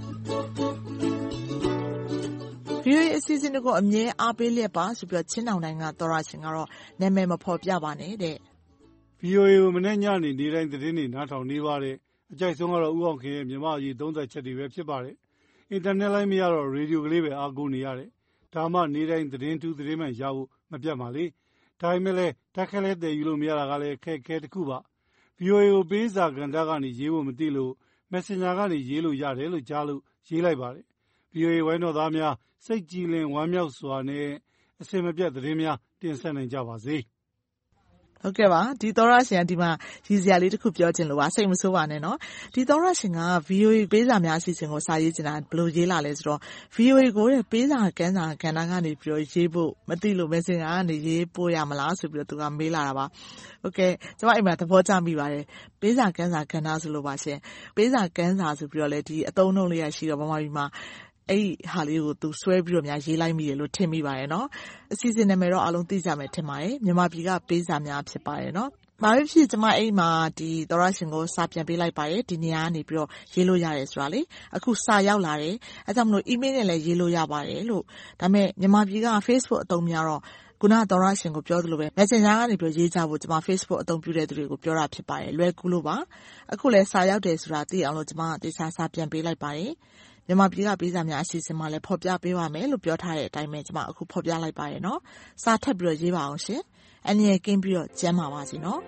VOA အစီအစဉ်တွေကိုအမြဲအားပေးလျက်ပါဆိုပြီးတော့ချင်းတောင်တိုင်းကသောရရှင်ကတော့နာမည်မဖော်ပြပါနဲ့တဲ့ VOA ကိုမနေ့ညနေနေ့တိုင်းသတင်းတွေနားထောင်နေပါတယ်အကြိုက်ဆုံးကတော့ဦးအောင်ခင်ရဲ့မြန်မာအရေးသုံးသက်ချက်တွေပဲဖြစ်ပါတယ်အင်တာနက်လိုင်းမရတော့ရေဒီယိုကလေးပဲအားကိုးနေရတယ်ဒါမှနေ့တိုင်းသတင်းထူးသတင်းမှန်ရဖို့မပြတ်ပါလေဒါပေမဲ့လည်းတက်ခက်လဲတည်ယူလို့မရတာကလည်းခက်ခဲတစ်ခုပါ VOA ကိုပေးစာကန္တာကနေရေးဖို့မသိလို့ Messenger ကနေရေးလို့ရတယ်လို့ကြားလို့ရေးလိုက်ပါတယ် VOA ဝိုင်းတော်သားများစိတ်ကြည်လင်ဝမ်းမြောက်စွာနဲ့အစင်မပြတ်သတင်းများတင်ဆက်နိုင်ကြပါစေဟုတ်ကဲ့ပါဒီသောရရှင်ကဒီမှာရည်စရာလေးတစ်ခုပြောချင်လို့ပါစိတ်မဆိုးပါနဲ့နော်ဒီသောရရှင်က VOA ပေးစာများအစီအစဉ်ကိုစာရေးချင်တာဘယ်လိုရေးလာလဲဆိုတော့ VOA ကိုတဲ့ပေးစာကန်းစာကဏ္ဍကနေပြီးတော့ရေးဖို့မသိလို့ Messenger ကနေရေးပို့ရမလားဆိုပြီးတော့သူကမေးလာတာပါဟုတ်ကဲ့ကျွန်မအိမ်မှာသဘောကျမိပါတယ်ပေးစာကန်းစာကဏ္ဍဆိုလို့ပါရှင်ပေးစာကန်းစာဆိုပြီးတော့လေဒီအသုံးအနှုန်းလေးရရှိတော့ဗမာပြည်မှာအဲ့ဟာလေးကိုသူဆွဲပြီးတော့များရေးလိုက်မိတယ်လို့ထင်မိပါတယ်နော်အစီအစဉ်နာမည်တော့အားလုံးသိကြမယ်ထင်ပါတယ်မြန်မာပြည်ကပေးစာများဖြစ်ပါတယ်နော်ဘာဖြစ်ကျွန်မအိမ်မှာဒီသောရရှင်ကိုစာပြန်ပေးလိုက်ပါတယ်ဒီနေရာကနေပြီးတော့ရေးလို့ရတယ်ဆိုတာလေအခုစာရောက်လာတယ်အဲကြောင့်မလို့ email နဲ့လည်းရေးလို့ရပါတယ်လို့ဒါပေမဲ့မြန်မာပြည်က Facebook အသုံးများတော့ခုနသောရရှင်ကိုပြောသလိုပဲ Messenger ကနေပြီးရေးကြဖို့ကျွန်မ Facebook အသုံးပြုတဲ့သူတွေကိုပြောတာဖြစ်ပါတယ်လွယ်ကူလို့ပါအခုလည်းစာရောက်တယ်ဆိုတာသိအောင်လို့ကျွန်မတေချာစာပြန်ပေးလိုက်ပါတယ်မြန်မာပြည်ကပေးစာများအစီအစဉ်မှာလည်းဖော်ပြပေးပါမယ်လို့ပြောထားတဲ့အတိုင်းပဲကျွန်မအခုဖော်ပြလိုက်ပါတယ်နော်စာထပ်ပြီးတော့ရေးပါအောင်ရှင်အနည်းကင်းပြီးတော့ကျမ်းပါပါစေနော်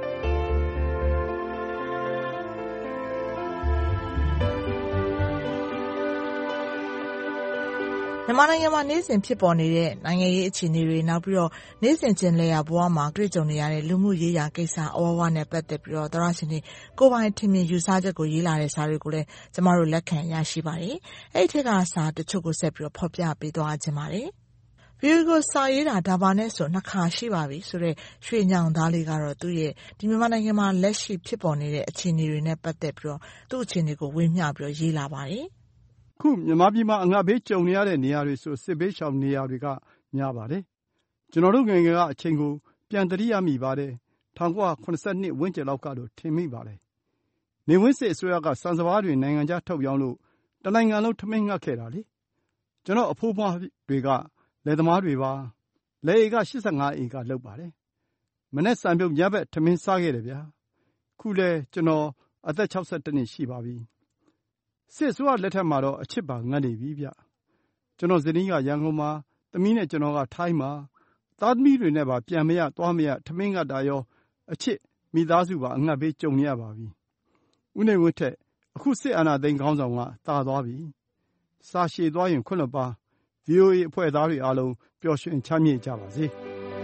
မြန်မာနိုင်ငံမှာနေ့စဉ်ဖြစ်ပေါ်နေတဲ့နိုင်ငံရေးအခြေအနေတွေနောက်ပြီးတော့နေ့စဉ်ကျင်လည်ရာဘဝမှာတွေ့ကြုံနေရတဲ့လူမှုရေးရာကိစ္စအဝဝနဲ့ပတ်သက်ပြီးတော့သောရရှင်တွေကိုပိုင်ထင်မြင်ယူဆချက်ကိုရေးလာတဲ့စာတွေကိုလည်းကျမတို့လက်ခံရရှိပါတယ်။အဲ့ဒီထက်ကစာတချို့ကိုဆက်ပြီးတော့ဖော်ပြပေးသွားခြင်းပါတယ်။ဗီဒီယိုကိုစာရေးတာဒါပါနဲ့ဆို2ခါရှိပါပြီဆိုတော့ရွှေညောင်သားလေးကတော့သူ့ရဲ့ဒီမြန်မာနိုင်ငံမှာလက်ရှိဖြစ်ပေါ်နေတဲ့အခြေအနေတွေနဲ့ပတ်သက်ပြီးတော့သူ့အခြေအနေကိုဝေမျှပြီးတော့ရေးလာပါတယ်။ခုမြန်မာပြည်မှာအငတ်ဘေးကြုံနေရတဲ့နေရာတွေဆိုစစ်ဘေးရှောင်နေရာတွေကများပါတယ်ကျွန်တော်တို့ငယ်ငယ်ကအချိန်ကိုပြန်သတိရမိပါတယ်1982ဝန်းကျင်လောက်ကတော့ထင်မိပါတယ်နေဝင်းစစ်အစိုးရကစံစဘာတွေနိုင်ငံခြားထုတ်ရောင်းလို့တနိုင်ငံလုံးထမင်းငတ်ခဲ့တာလေကျွန်တော်အဖိုးဖွားတွေကလယ်သမားတွေပါလယ်ဧက85ဧကလောက်ပါတယ်မနေ့စံပြုတ်ညဘက်ထမင်းစားခဲ့တယ်ဗျာခုလဲကျွန်တော်အသက်62နှစ်ရှိပါပြီစစ်ဆိုးလက်ထက်မှာတော့အချစ်ပါငတ်နေပြီဗျကျွန်တော်ဇနီးကရန်ကုန်မှာသမီးနဲ့ကျွန်တော်ကထိုင်းမှာသားသမီးတွေနဲ့ပါပြန်မရသွားမရထမင်းကတာရောအချစ်မိသားစုပါအငတ်ဘေးကြုံရပါပြီဥနေဝတ်ထက်အခုစစ်အာဏာသိမ်းခေါင်းဆောင်ကတာသွားပြီစာရှည်သွားရင်ခွင့်လွှတ်ပါ VOA အဖွဲ့သားတွေအားလုံးပျော်ရွှင်ချမ်းမြေ့ကြပါစေ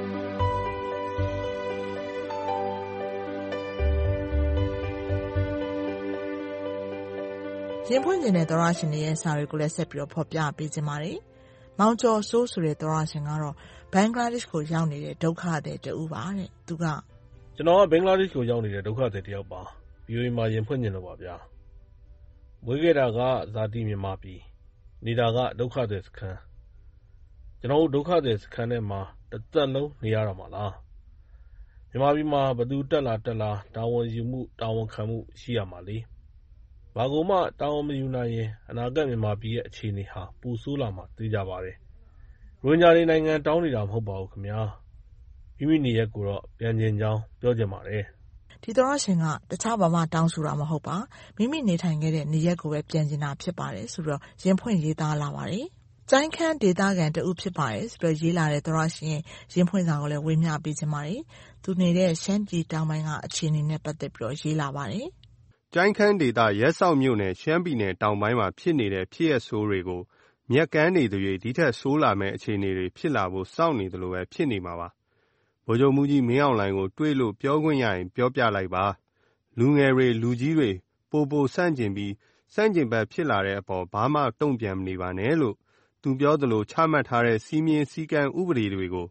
ရင်ဖွင့်ခြင်းတဲ့သောရရှင်ရဲ့စာတွေကိုလည်းဆက်ပြီးတော့ဖော်ပြပေးခြင်းပါတယ်။မောင်ကျော်စိုးဆိုတဲ့သောရရှင်ကတော့ဘင်္ဂလားဒေ့ရှ်ကိုရောက်နေတဲ့ဒုက္ခသည်တဦးပါတဲ့။သူကကျွန်တော်ကဘင်္ဂလားဒေ့ရှ်ကိုရောက်နေတဲ့ဒုက္ခသည်တယောက်ပါ။ VOA မှာရင်ဖွင့်ခြင်းလို့ပါဗျာ။မွေးခဲ့တာကဇာတိမြန်မာပြည်နေတာကဒုက္ခသည်စခန်းကျွန်တော်တို့ဒုက္ခသည်စခန်းထဲမှာတစ်သက်လုံးနေရတာမလား။မြန်မာပြည်မှာဘသူတက်လာတာဝန်ယူမှုတာဝန်ခံမှုရှိရမှာလေ။ဘာကိုမှတာဝန်မယူနိုင်ရင်အနာဂတ်မြန်မာပြည်ရဲ့အခြေအနေဟာပူဆိုးလာမှာသိကြပါတယ်။ရိုဟင်ဂျာတွေနိုင်ငံတောင်းနေတာမဟုတ်ပါဘူးခင်ဗျာ။မိမိနေရက်ကိုတော့ပြန်ကျင်ကြောင်းပြောချင်ပါတယ်။ဒီသောရရှင်ကတခြားဘာမှတောင်းဆိုတာမဟုတ်ပါ။မိမိနေထိုင်ခဲ့တဲ့နေရက်ကိုပဲပြန်ကျင်တာဖြစ်ပါတယ်ဆိုတော့ရင်ဖွင့်ရေးသားလာပါတယ်။ကျိုင်းခန်းဒေသခံတဦးဖြစ်ပါတယ်ဆိုတော့ရေးလာတဲ့သောရရှင်ရဲ့ရင်ဖွင့်စာကိုလည်းဝေမျှပေးခြင်းပါတယ်။သူနေတဲ့ရှမ်းပြည်တောင်ပိုင်းကအခြေအနေနဲ့ပတ်သက်ပြီးတော့ရေးလာပါတယ်။ကျိုင်းခန်းဒေသရဲဆောက်မြို့နယ်ရှမ်းပြည်နယ်တောင်ပိုင်းမှာဖြစ်နေတဲ့ဖြစ်ရပ်ဆိုးတွေကိုမြက်ကမ်းနေတွေဒီထက်ဆိုးလာမဲ့အခြေအနေတွေဖြစ်လာဖို့စောင့်နေတယ်လို့ပဲဖြစ်နေမှာပါဗိုလ်ချုပ်မှူးကြီးမင်းအောင်လှိုင်ကိုတွေ့လို့ပြောခွင့်ရရင်ပြောပြလိုက်ပါလူငယ်တွေလူကြီးတွေပိုဆန့်ကျင်ပြီးစန့်ကျင်ဘက်ဖြစ်လာတဲ့အပေါ်ဘာမှတုံ့ပြန်မနေပါနဲ့လို့သူပြောသလိုချမှတ်ထားတဲ့စီးမြင်စည်းကမ်းဥပဒေတွေကိုသူ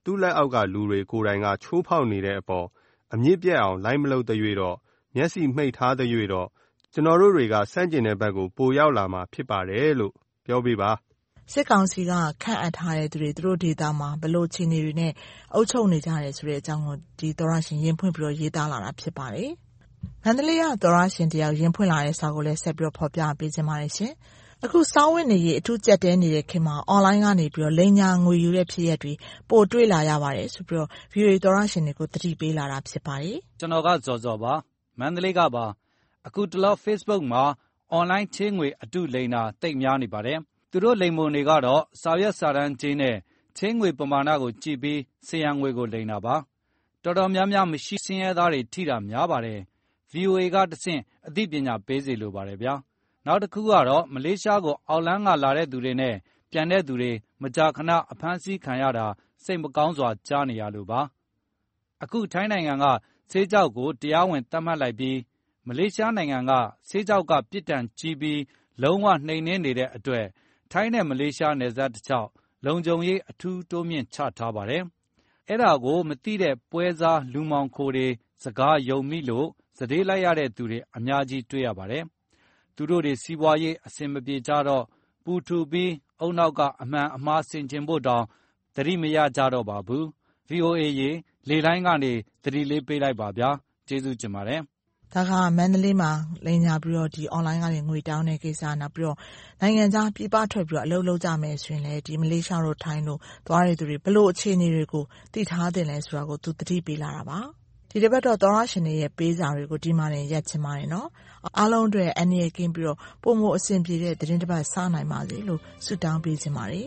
သူ့လက်အောက်ကလူတွေကိုယ်တိုင်ကချိုးဖောက်နေတဲ့အပေါ်အမြင့်ပြတ်အောင်လိုက်မလုပ်သရွေ့တော့မျက်စိမှိတ်ထားသရွေ့တော့ကျွန်တော်တို့တွေကဆန့်ကျင်တဲ့ဘက်ကိုပိုရောက်လာမှာဖြစ်ပါတယ်လို့ပြောပြပါစစ်ကောင်စီကခန့်အပ်ထားတဲ့သူတွေသူတို့ဒေသမှာဘလို့အခြေအနေတွေနဲ့အုပ်ချုပ်နေကြတယ်ဆိုတဲ့အကြောင်းကိုဒီသောရရှင်ရင်ဖွင့်ပြီးတော့ရေးသားလာတာဖြစ်ပါတယ်။မန္တလေးကသောရရှင်တယောက်ရင်ဖွင့်လာတဲ့စာကိုလည်းဆက်ပြီးတော့ဖော်ပြပေးခြင်းပါတယ်ရှင်။အခုစောင်းဝင်နေရေးအထူးကြက်တဲနေတဲ့ခင်မှာအွန်လိုင်းကနေပြီးတော့လိန်ညာငွေယူတဲ့ဖြစ်ရပ်တွေပို့တွေ့လာရပါတယ်ဆိုပြီးတော့ VOA သောရရှင်တွေကိုတတိပေးလာတာဖြစ်ပါတယ်။ကျွန်တော်ကဇော်ဇော်ပါမန္တလေးကပါအခုတလော Facebook မှာအွန်လိုင်းချင်းငွေအတုလိန်တာတိတ်များနေပါတယ်သူတို့လိမ်မုံတွေကတော့စာရွက်စာတမ်းချင်းနဲ့ချင်းငွေပမာဏကိုကြည့်ပြီးစရံငွေကိုလိမ်တာပါတော်တော်များများမရှိစင်းရဲသားတွေထိတာများပါတယ် VOA ကတဆင့်အသိပညာပေးစီလိုပါတယ်ဗျာနောက်တစ်ခုကတော့မလေးရှားကိုအောက်လန်းကလာတဲ့သူတွေနဲ့ပြန်တဲ့သူတွေမကြာခဏအဖမ်းဆီးခံရတာစိတ်မကောင်းစွာကြားနေရလို့ပါအခုထိုင်းနိုင်ငံကဆေးကြောက်ကိုတရားဝင်သတ်မှတ်လိုက်ပြီးမလေးရှားနိုင်ငံကဆေးကြောက်ကပြစ်ဒဏ်ကြီးပြီးလုံးဝနှိမ်နင်းနေတဲ့အတွက်ထိုင်းနဲ့မလေးရှားနယ်စပ်တစ်လျှောက်လုံခြုံရေးအထူးတိုးမြင့်ချထားပါတယ်။အဲ့ဒါကိုမသိတဲ့ပွဲစားလူမောင်ခိုတွေစကားယုံမိလို့စတေးလိုက်ရတဲ့သူတွေအများကြီးတွေ့ရပါတယ်။သူတို့တွေစီးပွားရေးအဆင်မပြေကြတော့ပူထူပြီးအုံနောက်ကအမှန်အမှားဆင်ခြင်ဖို့တောင်သတိမရကြတော့ပါဘူး။ VOA ရေလေလိုင်းကနေသတိလေးပေးလိုက်ပါဗျာ။ကျေးဇူးတင်ပါတယ်။ဒါကမန္တလေးမှာလိမ်ညာပြီးတော့ဒီအွန်လိုင်းကနေငွေတောင်းတဲ့ကိစ္စနောက်ပြီးတော့နိုင်ငံခြားပြည်ပထွက်ပြီးတော့အလုပ်လုပ်ကြမယ်ဆိုရင်လည်းဒီမလေးရှားတို့ထိုင်းတို့သွားရတဲ့သူတွေဘလို့အခြေအနေတွေကိုသိထားတယ်လဲဆိုတာကိုသူသတိပေးလာတာပါဒီတစ်ပတ်တော့သောရရှင်တွေရဲ့ပေးစာတွေကိုဒီမှာနေရက်ချင်ပါတယ်နော်အားလုံးအတွက်အနည်းကင်းပြီးတော့ပုံမအဆင်ပြေတဲ့သတင်းတစ်ပတ်စနိုင်ပါစေလို့ဆုတောင်းပေးချင်ပါတယ်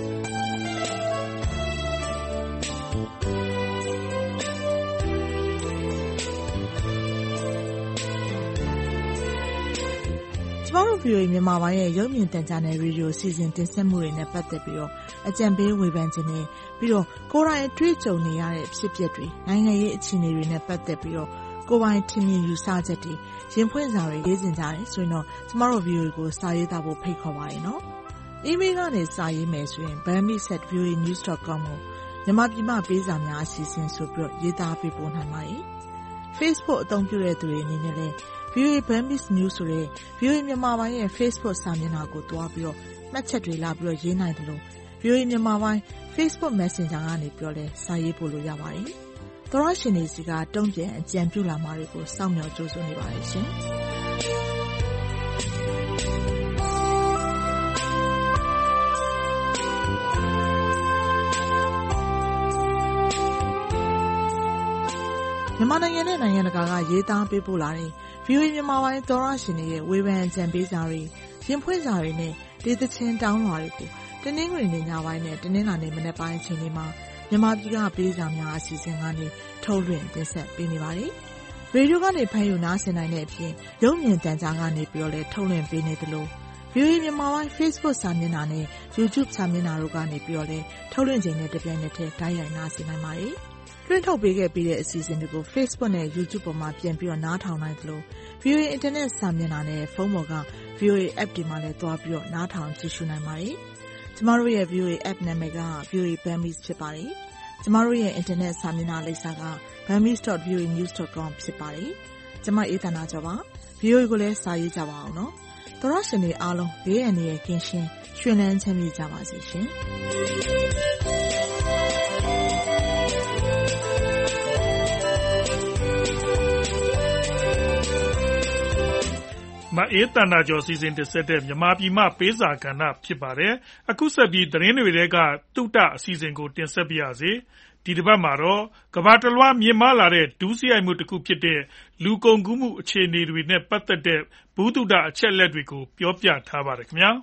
ကျမတို့ VOA မြန်မာပိုင်းရဲ့ရုပ်မြင်သံကြားနယ်ရေဒီယိုစီစဉ်တင်ဆက်မှုတွေနဲ့ပတ်သက်ပြီးတော့အကြံပေးဝေဖန်ခြင်းနဲ့ပြီးတော့ကိုယ်တိုင်အတွေ့အကြုံနေရတဲ့ဖြစ်ပျက်တွေနိုင်ငံရေးအခြေအနေတွေနဲ့ပတ်သက်ပြီးတော့ကိုယ်ပိုင်ထင်မြင်ယူဆချက်တွေရင်ဖွင့်စာတွေရေးစင်ကြတယ်ဆိုရင်တော့ကျမတို့ VOA ကိုစာရေးသားဖို့ဖိတ်ခေါ်ပါတယ်နော်။ email ကနေစာရေးမယ်ဆိုရင် bami@voanews.com ကိုမြန်မာပြည်မှာပေးစာများအစီအစဉ်ဆိုပြီးတော့ရေးသားပေးပို့နိုင်ပါတယ်။ Facebook အသုံးပြုတဲ့သူတွေအနေနဲ့လည်းVOA Burmese News ဆိုတဲ့ VOA မြန်မာပိုင်းရဲ့ Facebook စာမျက်နှာကိုတွားပြီးတော့မှတ်ချက်တွေလာပြီးတော့ရေးနိုင်တယ်လို့ VOA မြန်မာပိုင်း Facebook Messenger ကနေပြီးတော့လည်းစာရေးပို့လို့ရပါတယ်။သောရရှင်တွေစီကတုံ့ပြန်အကြံပြုလာမှာတွေကိုစောင့်မျှော်ကြိုးစားနေပါတယ်ရှင်။မြန်မာနိုင်ငံနဲ့နိုင်ငံတကာကရေးသားပေးပို့လာတဲ့ VOA မြန်မာပိုင်းသောရရှင်တွေရဲ့ဝေဖန်အကြံပေးစာတွေရင်ဖွင့်စာတွေနဲ့ဒေသချင်းတောင်းလွှာတွေကိုတနင်္ဂနွေနေ့ညပိုင်းနဲ့တနင်္လာနေ့မနက်ပိုင်းအချိန်တွေမှာမြန်မာပြည်ကပေးစာများအစီအစဉ်ကနေထုတ်လွှင့်တင်ဆက်ပေးနေပါတယ်။ရေဒီယိုကနေဖမ်းယူနားဆင်နိုင်တဲ့အပြင်ရုပ်မြင်သံကြားကနေပြီးတော့လည်းထုတ်လွှင့်ပေးနေသလို VOA မြန်မာပိုင်း Facebook စာမျက်နှာနဲ့ YouTube စာမျက်နှာတို့ကနေပြီးတော့လည်းထုတ်လွှင့်ချိန်နဲ့တပြိုင်နက်တည်းတိုက်ရိုက်နားဆင်နိုင်ပါတယ်။လွှင့်ထုတ်ပေးခဲ့ပြီးတဲ့အစီအစဉ်တွေကို Facebook နဲ့ YouTube ပေါ်မှာပြန်ပြီးတော့နားထောင်နိုင်သလို VOA Internet စာမျက်နှာနဲ့ဖုန်းပေါ်က VOA App တွေမှာလည်းသွားပြီးတော့နားထောင်ကြည့်ရှုနိုင်ပါတယ်။ကျမတို့ရဲ့ VOA App နာမည်က VOA Burmese ဖြစ်ပါတယ်။ကျမတို့ရဲ့ Internet စာမျက်နှာလိပ်စာက burmese.voanews.com ဖြစ်ပါတယ်။ကျမအေးသနာကျော်ပါ။ VOA ကိုလည်းစာရေးကြပါအောင်နော်။သောရရှင်တွေအားလုံးဘေးအန္တရာယ်ကင်းရှင်းရွှင်လန်းချမ်းမြေ့ကြပါစေရှင်။မအေးတန်တာကျော်စီစဉ်တင်ဆက်တဲ့မြန်မာပြည်မှပေးစာကဏ္ဍဖြစ်ပါတယ်။အခုဆက်ပြီးသတင်းတွေထဲကတုတ္တအစီအစဉ်ကိုတင်ဆက်ပြရစေ။ဒီတစ်ပတ်မှာတော့ကမ္ဘာတလွှားမြင့်မားလာတဲ့ဒုစရိုက်မှုတစ်ခုဖြစ်တဲ့လူကုန်ကူးမှုအခြေအနေတွေနဲ့ပတ်သက်တဲ့ဘုဒ္ဓအချက်လက်တွေကိုပြောပြထားပါတယ်ခင်ဗျာ။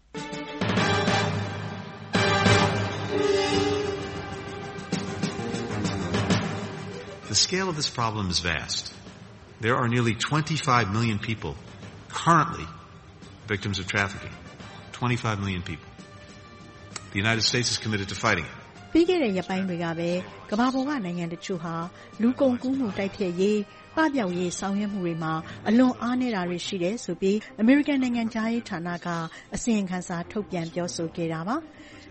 The scale of this problem is vast. There are nearly 25 million people currently victims of trafficking. 25 million people. The United States is committed to fighting it. ပြီးခဲ့တဲ့ရက်ပိုင်းတွေကပဲကမ္ဘာပေါ်ကနိုင်ငံတချို့ဟာလူကုန်ကူးမှုတိုက်ဖျက်ရေးပပျောက်ရေးဆောင်ရွက်မှုတွေမှာအလွန်အားနည်းတာတွေရှိတယ်ဆိုပြီးအမေရိကန်နိုင်ငံသားရေးဌာနကအစီရင်ခံစာထုတ်ပြန်ပြောဆိုခဲ့တာပါ။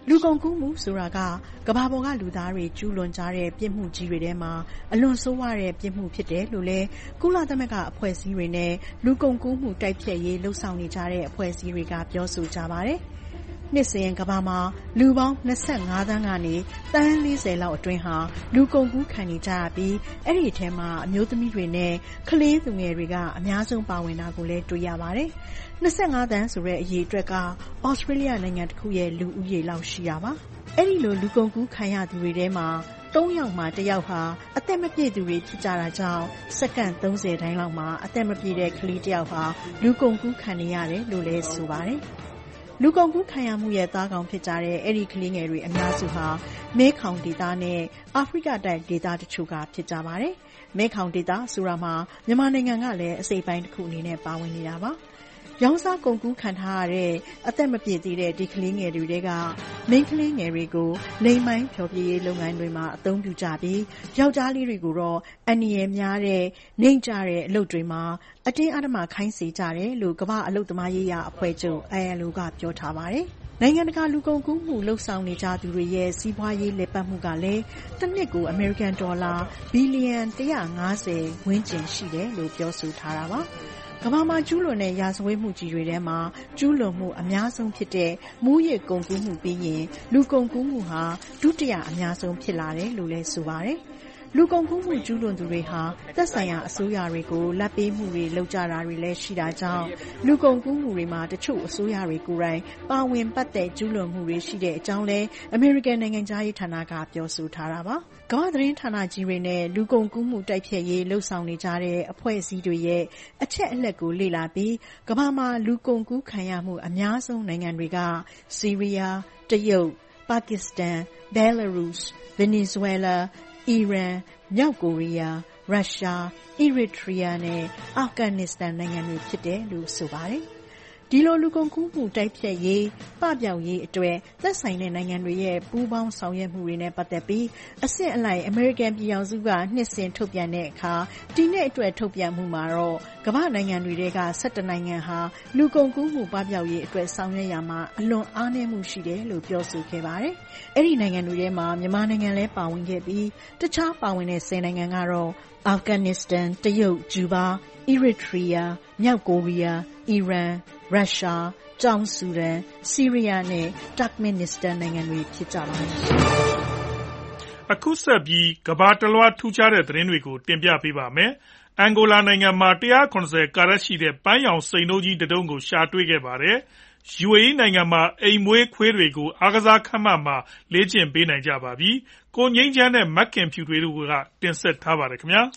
လူကုန်ကူးမှုဆိုတာကကမ္ဘာပေါ်ကလူသားတွေကျူးလွန်ကြတဲ့ပြစ်မှုကြီးတွေထဲမှာအလွန်ဆိုးဝါးတဲ့ပြစ်မှုဖြစ်တယ်လို့လည်းကုလသမဂ္ဂအဖွဲ့အစည်းတွေနဲ့လူကုန်ကူးမှုတိုက်ဖျက်ရေးလှုံ့ဆော်နေကြတဲ့အဖွဲ့အစည်းတွေကပြောဆိုကြပါတယ်။နှစ်စဉ်ကမ္ဘာမှာလူပေါင်း25သန်းကနေသန်း40လောက်အတွင်းဟာလူကုန်ကူးခံနေကြရပြီးအဲ့ဒီထဲမှာအမျိုးသမီးတွေနဲ့ကလေးသူငယ်တွေကအများဆုံးပါဝင်တာကိုလည်းတွေ့ရပါတယ်။25သန်းဆိုတဲ့အရေအတွက်ကဩစတြေးလျနိုင်ငံတစ်ခုရဲ့လူဦးရေလောက်ရှိတာပါ။အဲ့ဒီလိုလူကုန်ကူးခံရသူတွေထဲမှာ3ယောက်မှာ1ယောက်ဟာအသက်မပြည့်သူတွေဖြစ်ကြတာကြောင့်စက္ကန့်30တိုင်းလောက်မှာအသက်မပြည့်တဲ့ကလေးတစ်ယောက်ဟာလူကုန်ကူးခံနေရတယ်လို့လည်းဆိုပါတယ်။လူကုန်ကူးခံရမှုရဲ့သားကောင်ဖြစ်ကြတဲ့အဲ့ဒီကလေးငယ်တွေအများစုဟာမဲခေါင်ဒေသနဲ့အာဖရိကတိုက်ဒေသတချို့ကဖြစ်ကြပါတယ်။မဲခေါင်ဒေသဆိုတာမှာမြန်မာနိုင်ငံကလည်းအစိပ်ပိုင်းတစ်ခုအနေနဲ့ပါဝင်နေတာပါ။ရောင်းစားကုန်ကူးခံထားရတဲ့အသက်မပြည့်သေးတဲ့ဒီကလေးငယ်တွေကမိန်းကလေးငယ်တွေကိုလိမ်မိုင်းဖျော်ဖြေရေးလုပ်ငန်းတွေမှာအသုံးပြုကြပြီးယောက်ျားလေးတွေကိုတော့အန္တရာယ်များတဲ့နှိမ်ကြတဲ့အလုပ်တွေမှာအတင်းအဓမ္မခိုင်းစေကြတယ်လို့ကမ္ဘာအလုပ်သမားရေးရာအဖွဲ့ချုပ် ILO ကပြောထားပါတယ်။နိုင်ငံတကာလူကုန်ကူးမှုလှုပ်ဆောင်နေကြသူတွေရဲ့စီးပွားရေးလည်ပတ်မှုကလည်းတစ်နှစ်ကိုအမေရိကန်ဒေါ်လာဘီလီယံ150ဝန်းကျင်ရှိတယ်လို့ပြောဆိုထားတာပါ။ကမ္ဘာမှာကျူးလွန်တဲ့ရာဇဝတ်မှုကြီးတွေထဲမှာကျူးလွန်မှုအများဆုံးဖြစ်တဲ့မူးယစ်ကုန်ကူးမှုပြီးရင်လူကုန်ကူးမှုဟာဒုတိယအများဆုံးဖြစ်လာတယ်လို့လည်းဆိုပါတယ်။လူကုန်ကူးမှုကျူးလွန်သူတွေဟာသက်ဆိုင်ရာအစိုးရတွေကိုလက်ပေးမှုတွေလုပ်ကြတာတွေလည်းရှိတာကြောင့်လူကုန်ကူးမှုတွေမှာတချို့အစိုးရတွေကိုယ်တိုင်ပါဝင်ပတ်သက်ကျူးလွန်မှုတွေရှိတဲ့အကြောင်းလည်းအမေရိကန်နိုင်ငံသားရေးဌာနကပြောဆိုထားတာပါ။ကမ္ဘာသတင်းဌာနကြီးတွေနဲ့လူကုန်ကူးမှုတိုက်ဖျက်ရေးလှုံ့ဆော်နေကြတဲ့အဖွဲ့အစည်းတွေရဲ့အချက်အလက်ကိုလေ့လာပြီးကမ္ဘာမှာလူကုန်ကူးခံရမှုအများဆုံးနိုင်ငံတွေကဆီးရီးယား၊တရုတ်၊ပါကစ္စတန်၊ဘဲလာရုစ်၊ဗင်နီဇွဲလား၊အီရန်၊မြောက်ကိုရီးယား၊ရုရှား၊အီရီထရီးယားနဲ့အာဖဂန်နစ္စတန်နိုင်ငံတွေဖြစ်တယ်လို့ဆိုပါတယ်။ဒီလိုလူကုန်ကူးမှုတိုက်ဖျက်ရေးပပျောက်ရေးအတွက်သက်ဆိုင်တဲ့နိုင်ငံတွေရဲ့ပူးပေါင်းဆောင်ရွက်မှုတွေနဲ့ပတ်သက်ပြီးအဆင့်အလိုက်အမေရိကန်ပြည်ထောင်စုကနှစ်စဉ်ထုတ်ပြန်တဲ့အခါဒီနှစ်အတွက်ထုတ်ပြန်မှုမှာတော့ကမ္ဘာနိုင်ငံတွေက17နိုင်ငံဟာလူကုန်ကူးမှုပပျောက်ရေးအတွက်ဆောင်ရွက်ရမှာအလွန်အားနည်းမှုရှိတယ်လို့ပြောဆိုခဲ့ပါတယ်။အဲ့ဒီနိုင်ငံတွေထဲမှာမြန်မာနိုင်ငံလည်းပါဝင်ခဲ့ပြီးတခြားပါဝင်တဲ့10နိုင်ငံကတော့အာဖဂန်နစ္စတန်၊တရုတ်၊ဂျူဘာ၊အီရီထရီးယား၊မြောက်ကိုရီးယား၊အီရန်၊ရုရှား၊တောင်ဆူဒန်၊ဆီးရီးယားနဲ့တာ့ခ်မင်နစ္စတန်နိုင်ငံတွေဖြစ်ကြပါတယ်။အခုဆက်ပြီးကမ္ဘာတလွှားထူးခြားတဲ့သတင်းတွေကိုတင်ပြပေးပါမယ်။အန်ဂိုလာနိုင်ငံမှာ170ကာရက်ရှိတဲ့ပန်းရောင်စိန်နှုန်းကြီးတစ်တုံးကိုရှာတွေ့ခဲ့ပါတယ်။ UAE နိုင်ငံမှာအိမ်မွေးခွေးတွေကိုအားကစားခန်းမမှာလေ့ကျင့်ပေးနိုင်ကြပါပြီ။ကိုငိမ့်ချမ်းနဲ့မက်ခင်ဖြူတို့ကတင်ဆက်ထားပါတယ်ခင်ဗျာ။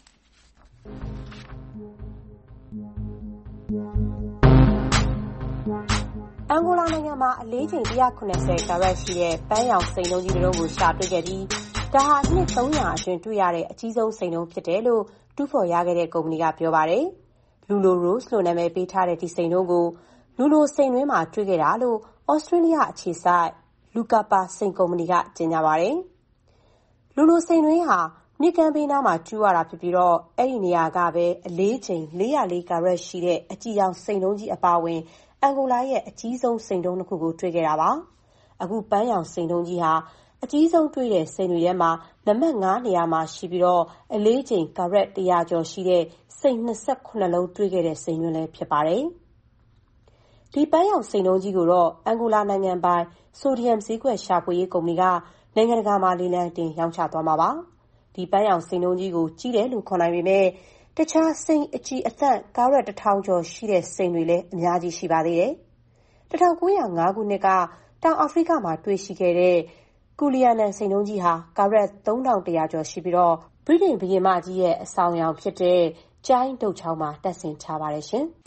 အန်ဂိုလာနိုင်ငံမှာအလေးချိန်190ကာရက်ရှိတဲ့ပန်းရောင်စိန်နှုန်းကြီးတစ်လုံးကိုရှာတွေ့ခဲ့ပြီးဒါဟာနှစ်300အတွင်းတွေ့ရတဲ့အကြီးဆုံးစိန်နှုန်းဖြစ်တယ်လို့တူးဖော်ရခဲ့တဲ့ကုမ္ပဏီကပြောပါတယ်။လူလို Rose လို့နာမည်ပေးထားတဲ့ဒီစိန်နှုန်းကိုလူလိုစိန်တွင်းမှာတွေ့ခဲ့တာလို့ဩစတြေးလျအခြေစိုက်လူကာပါစိန်ကုမ္ပဏီကကြေညာပါတယ်။လူလိုစိန်တွင်းဟာမြစ်ကမ်းဘေးနားမှာကျူးရတာဖြစ်ပြီးတော့အဲ့ဒီနေရာကပဲအလေးချိန်404ကာရက်ရှိတဲ့အကြည်ရောင်စိန်နှုန်းကြီးအပါအဝင်အန်ဂိုလာရဲ့အကြီးဆုံးစိန်နှုန်းတစ်ခုကိုတွေ့ခဲ့တာပါ။အခုပန်းရောင်စိန်နှုန်းကြီးဟာအကြီးဆုံးတွေ့တဲ့စိန်တွေထဲမှာနံပါတ်5နေရာမှာရှိပြီးတော့အလေးချိန်ကာရက်100ကျော်ရှိတဲ့စိန်28လုံးတွေ့ခဲ့တဲ့စိန်တွင်လည်းဖြစ်ပါတယ်။ဒီပန်းရောင်စိန်နှုန်းကြီးကိုတော့အန်ဂိုလာနိုင်ငံပိုင်ဆိုဒီယမ်ဈေးကွက်ရှာဖွေရေးကုမ္ပဏီကနိုင်ငံတကာမှာလေလံတင်ရောင်းချသွားမှာပါ။ဒီပန်းရောင်စိန်နှုန်းကြီးကိုကြီးတယ်လို့ခေါ်နိုင်ပေမဲ့တခြားစိန်အကြည်အသန့်ကာရက်1000ကျော်ရှိတဲ့စိန်တွေလည်းအများကြီးရှိပါသေးတယ်။1905ခုနှစ်ကတောင်အာဖရိကမှာတွေ့ရှိခဲ့တဲ့ကူလီယာနန်စိန်နှုန်းကြီးဟာကာရက်3100ကျော်ရှိပြီးတော့ဗြိတိန်ဘုရင်မကြီးရဲ့အဆောင်အယောင်ဖြစ်တဲ့ကျိုင်းတုတ်ချောင်းမှာတပ်ဆင်ထားပါတယ်ရှင်။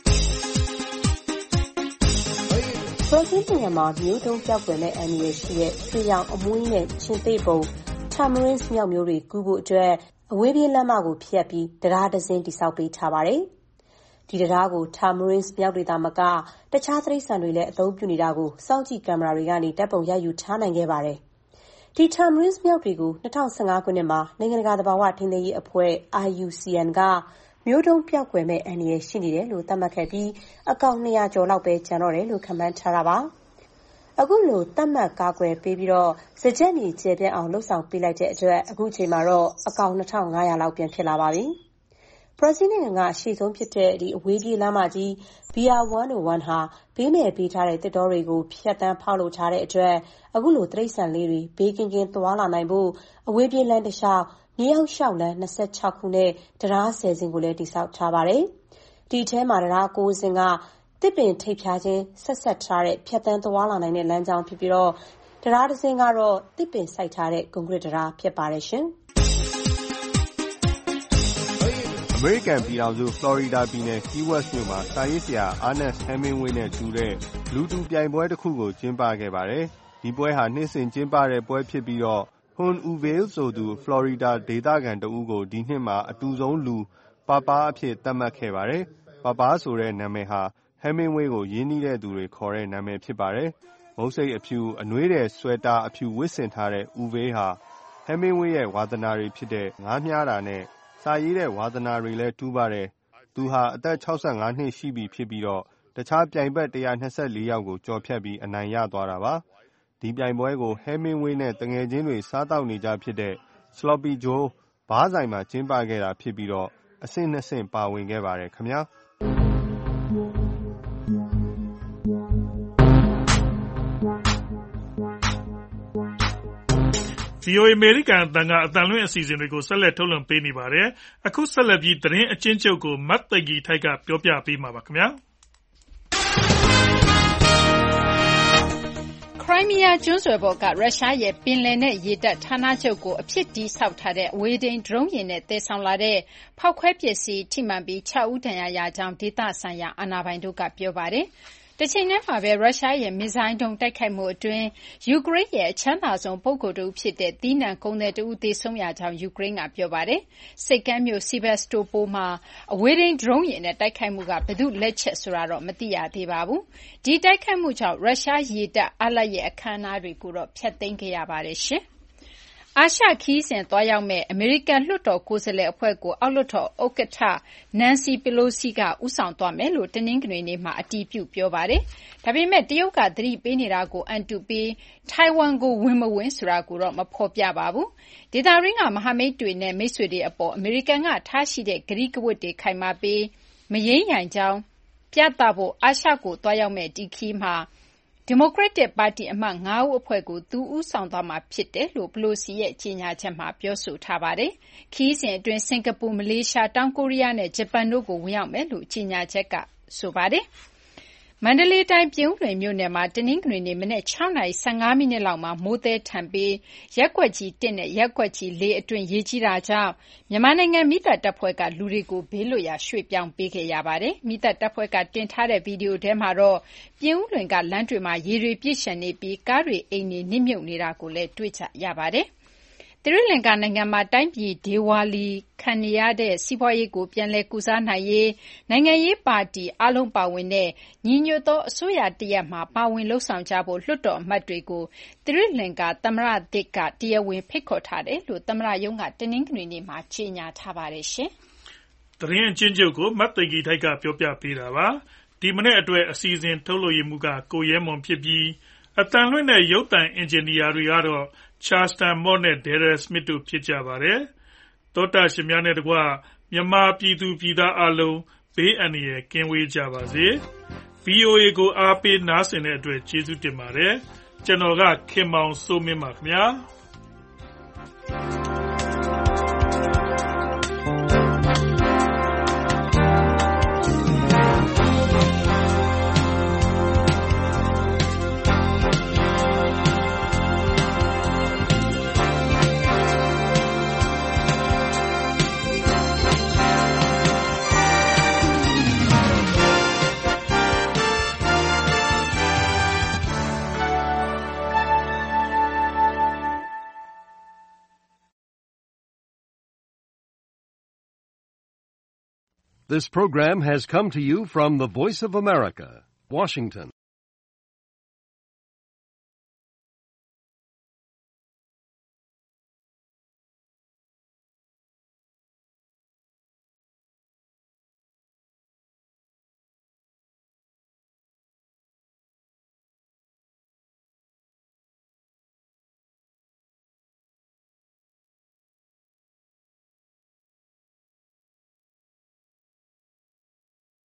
ဘရာဇီးနိုင်ငံမှာမျိုးတုံးပြောက်ွယ်မဲ့အန္တရာယ်ရှိတဲ့ရွှေရောင်အမွှေးနဲ့ချင်းသေးပုံTamarins မြောက်မျိုးတွေကူးဖို့အတွက်အဝေးပြေးလမ်းမကိုဖျက်ပြီးတရားတစ်စင်းတိစောက်ပေးထားပါတယ်။ဒီတရားကို Tamarins မြောက်တွေသာမကတခြားတိရစ္ဆာန်တွေလည်းအသုံးပြုနေတာကိုစောင့်ကြည့်ကင်မရာတွေကနေတပ်ပုံရိုက်ယူထားနိုင်ခဲ့ပါတယ်။ဒီ Tamarins မြောက်တွေကို2015ခုနှစ်မှာနိုင်ငံတကာသဘာဝထိန်းသိမ်းရေးအဖွဲ့ IUCN ကမျိုးတုံးပြောက်ွယ်မဲ့အန္တရာယ်ရှိနေတယ်လို့သတ်မှတ်ခဲ့ပြီးအကောင်200ကျော်လောက်ပဲကျန်တော့တယ်လို့ခန့်မှန်းထားတာပါ။အခုလိုတတ်မှတ်ကာကွယ်ပေးပြီးတော့စကြက်မြေကျယ်ပြန့်အောင်လှုပ်ဆောင်ပေးလိုက်တဲ့အတွက်အခုချိန်မှာတော့အကောင်2500လောက်ပြန်ဖြစ်လာပါပြီ။ဘရာဇီးနိုင်ငံကအရှိဆုံးဖြစ်တဲ့အဝေးပြေးလမ်းမကြီး BR-101 ဟာဘေးမဲ့ပေးထားတဲ့သစ်တောတွေကိုဖြတ်သန်းဖောက်လုပ်ထားတဲ့အတွက်အခုလိုတိရစ္ဆာန်လေးတွေဘေးကင်းကင်းသွားလာနိုင်ဖို့အဝေးပြေးလမ်းတစ်လျှောက်မြေအောက်လျှောက်လမ်း26ခုနဲ့တံတား10စင်းကိုလည်းတည်ဆောက်ထားပါတယ်။ဒီထဲမှာတံတား9စင်းကတစ်ပင်ထိပ်ဖြာချင်းဆက်ထားတဲ့ဖြတ်သန်းသွားလာနိုင်တဲ့လမ်းကြောင်းဖြစ်ပြီးတော့တံတားတစ်စင်းကတော့တစ်ပင်စိုက်ထားတဲ့ကွန်ကရစ်တံတားဖြစ်ပါတယ်ရှင်။အမေရိကန်ပြည်ထောင်စုဖလော်ရီဒါပြည်နယ်ကီးဝက်စ်မြို့မှာစာရေးဆရာအာနက်ဟမ်မင်းဝေးနဲ့တူတဲ့လူတူပြိုင်ပွဲတစ်ခုကိုကျင်းပခဲ့ပါတယ်။ဒီပွဲဟာနှစ်စဉ်ကျင်းပတဲ့ပွဲဖြစ်ပြီးတော့ဟွန်အူဗေးဆိုသူဖလော်ရီဒါဒေသခံတဦးကိုဒီနှစ်မှာအတူဆုံးလူပါပါအဖြစ်သတ်မှတ်ခဲ့ပါတယ်။ပါပါဆိုတဲ့နာမည်ဟာဟမ်မင်းဝေးကိုရင်းနှီးတဲ့သူတွေခေါ်တဲ့နာမည်ဖြစ်ပါတယ်။မုတ်စိတ်အဖြူအနွေးတဲ့ဆွဲတာအဖြူဝတ်ဆင်ထားတဲ့အူဗေးဟာဟမ်မင်းဝေးရဲ့ဝါသနာတွေဖြစ်တဲ့ငါးမြားတာနဲ့စာရေးတဲ့ဝါသနာတွေလည်းတူးပါတယ်။သူဟာအသက်65နှစ်ရှိပြီဖြစ်ပြီးတော့တခြားပြိုင်ဘက်124ယောက်ကိုကျော်ဖြတ်ပြီးအနိုင်ရသွားတာပါ။ဒီပြိုင်ပွဲကိုဟမ်မင်းဝေးနဲ့တငယ်ချင်းတွေစားတောက်နေကြဖြစ်တဲ့ Sloppy Joe ဘားဆိုင်မှာကျင်းပခဲ့တာဖြစ်ပြီးတော့အဆင့်2ဆင့်ပါဝင်ခဲ့ပါတယ်ခင်ဗျာ။ VOA အမေရိကန်အသံကအသံလွှင့်အစီအစဉ်တွေကိုဆက်လက်ထုတ်လွှင့်ပေးနေပါတယ်။အခုဆက်လက်ပြီးသတင်းအကျဉ်းချုပ်ကိုမတ်သိဂီထိုက်ကပြောပြပေးမှာပါခင်ဗျာ။ခရိုင်းမီးယားကျွန်းဆွယ်ပေါ်ကရုရှားရဲ့ပင်လယ်နက်ရေတပ်ဌာနချုပ်ကိုအဖြစ်တည်ဆောက်ထားတဲ့အဝေးထိန်းဒရုန်းယာဉ်နဲ့သယ်ဆောင်လာတဲ့ဖောက်ခွဲပစ္စည်းထိမှန်ပြီး6ဦးဒဏ်ရာရကြောင်းဒေသဆိုင်ရာအာဏာပိုင်တို့ကပြောပါတယ်။တချိန်တည်းမှာပဲရုရှားရဲ့မစ်ဇိုင်းဒုံးတိုက်ခိုက်မှုအတွင်းယူကရိန်းရဲ့အချမ်းသာဆုံးပုဂ္ဂိုလ်တဦးဖြစ်တဲ့သီးနှံကုန်သည်တဦးသေဆုံးရကြောင်းယူကရိန်းကပြောပါတယ်။ဆိပ်ကမ်းမြို့ Sevastopol မှာအဝေးထိန်းဒရုန်းယာဉ်နဲ့တိုက်ခိုက်မှုကဘယ်သူ့လက်ချက်ဆိုတာတော့မသိရသေးပါဘူး။ဒီတိုက်ခိုက်မှုကြောင့်ရုရှားရေတပ်အားလပ်ရဲ့အခမ်းအနားတွေကိုတော့ဖျက်သိမ်းခဲ့ရပါတယ်ရှင်။အာရှခရီးစဉ်သွားရောက်မယ့်အမေရိကန်လွှတ်တော်ကိုယ်စားလှယ်အဖွဲ့ကိုအောက်လွှတ်တော်ဥက္ကဋ္ဌ Nancy Pelosi ကဦးဆောင်သွားမယ်လို့တနင်္ဂနွေနေ့မှာအတည်ပြုပြောပါတယ်။ဒါပေမဲ့တရုတ်ကသတိပေးနေတာကိုအံတုပြီးထိုင်ဝမ်ကိုဝင်မဝင်ဆိုတာကိုတော့မဖော်ပြပါဘူး။ဒေသတွင်းကမဟာမိတ်တွေနဲ့မိတ်ဆွေတွေအပေါ်အမေရိကန်ကထားရှိတဲ့ကတိကဝတ်တွေခိုင်မာပြီးမယိမ်းယိုင်ကြောင်းပြသဖို့အာရှကိုသွားရောက်မယ့်ဒီခရီးမှာဒီမိုကရက်တစ်ပါတီအမတ်5ဦးအဖွဲ့ကိုသူဦးဆောင်သွားမှာဖြစ်တယ်လို့ Pelosi ရဲ့ကြေညာချက်မှာပြောဆိုထားပါတယ်။ခရီးစဉ်အတွင်းစင်ကာပူ၊မလေးရှား၊တောင်ကိုရီးယားနဲ့ဂျပန်တို့ကိုဝင်ရောက်မယ်လို့ကြေညာချက်ကဆိုပါတယ်။မန္တလေးတိုင်းပြင်ဦးလွင်မြို့နယ်မှာတနင်္ဂနွေနေ့မနက်6:15 မိနစ်လောက်မှာမိုးသည်းထန်ပြီးရပ်ကွက်ကြီး1နဲ့ရပ်ကွက်ကြီး4အတွင်းရေကြီးတာကြောင့်မြန်မာနိုင်ငံမီးသတ်တပ်ဖွဲ့ကလူတွေကိုဘေးလွတ်ရာရွှေ့ပြောင်းပေးခဲ့ရပါတယ်။မီးသတ်တပ်ဖွဲ့ကတင်ထားတဲ့ဗီဒီယိုထဲမှာတော့ပြင်ဦးလွင်ကလမ်းတွေမှာရေတွေပြည့်လျှံနေပြီးကားတွေအိမ်တွေနစ်မြုပ်နေတာကိုလည်းတွေ့ကြရပါတယ်။သီရိလင်္ကာနိုင်ငံမှာတိုင်းပြည်ဒေဝါလီခံနေရတဲ့စီးပွားရေးကိုပြန်လည်ကုစားနိုင်ရေးနိုင်ငံရေးပါတီအားလုံးပါဝင်တဲ့ညီညွတ်သောအစိုးရတရပ်မှာပါဝင်လုပ်ဆောင်ကြဖို့လွှတ်တော်အမတ်တွေကိုသီရိလင်္ကာသမ္မတသစ်ကတရားဝင်ဖိတ်ခေါ်ထားတယ်လို့သမ္မတရုံးကတနင်္ဂနွေနေ့မှာကြေညာထားပါတယ်ရှင်။သတင်းအကျဉ်းချုပ်ကိုမတ်သိဂီထိုက်ကပြောပြပေးတာပါ။ဒီမနေ့အတွက်အစီအစဉ်ထုတ်လွှင့်မှုကကိုရဲမွန်ဖြစ်ပြီးအတန်လွှင့်တဲ့ရုပ်သံအင်ဂျင်နီယာတွေကတော့Charleston Mott နဲ့ Daryl Smith တို့ဖြစ်ကြပါတယ်။သောတာရှင်များနဲ့တကွမြန်မာပြည်သူပြည်သားအားလုံးဘေးအန္တရာယ်ကင်းဝေးကြပါစေ။ VOA ကိုအားပေးနားဆင်တဲ့အတွက်ကျေးဇူးတင်ပါတယ်။ကျွန်တော်ကခင်မောင်စိုးမင်းပါခင်ဗျာ။ This program has come to you from the Voice of America, Washington.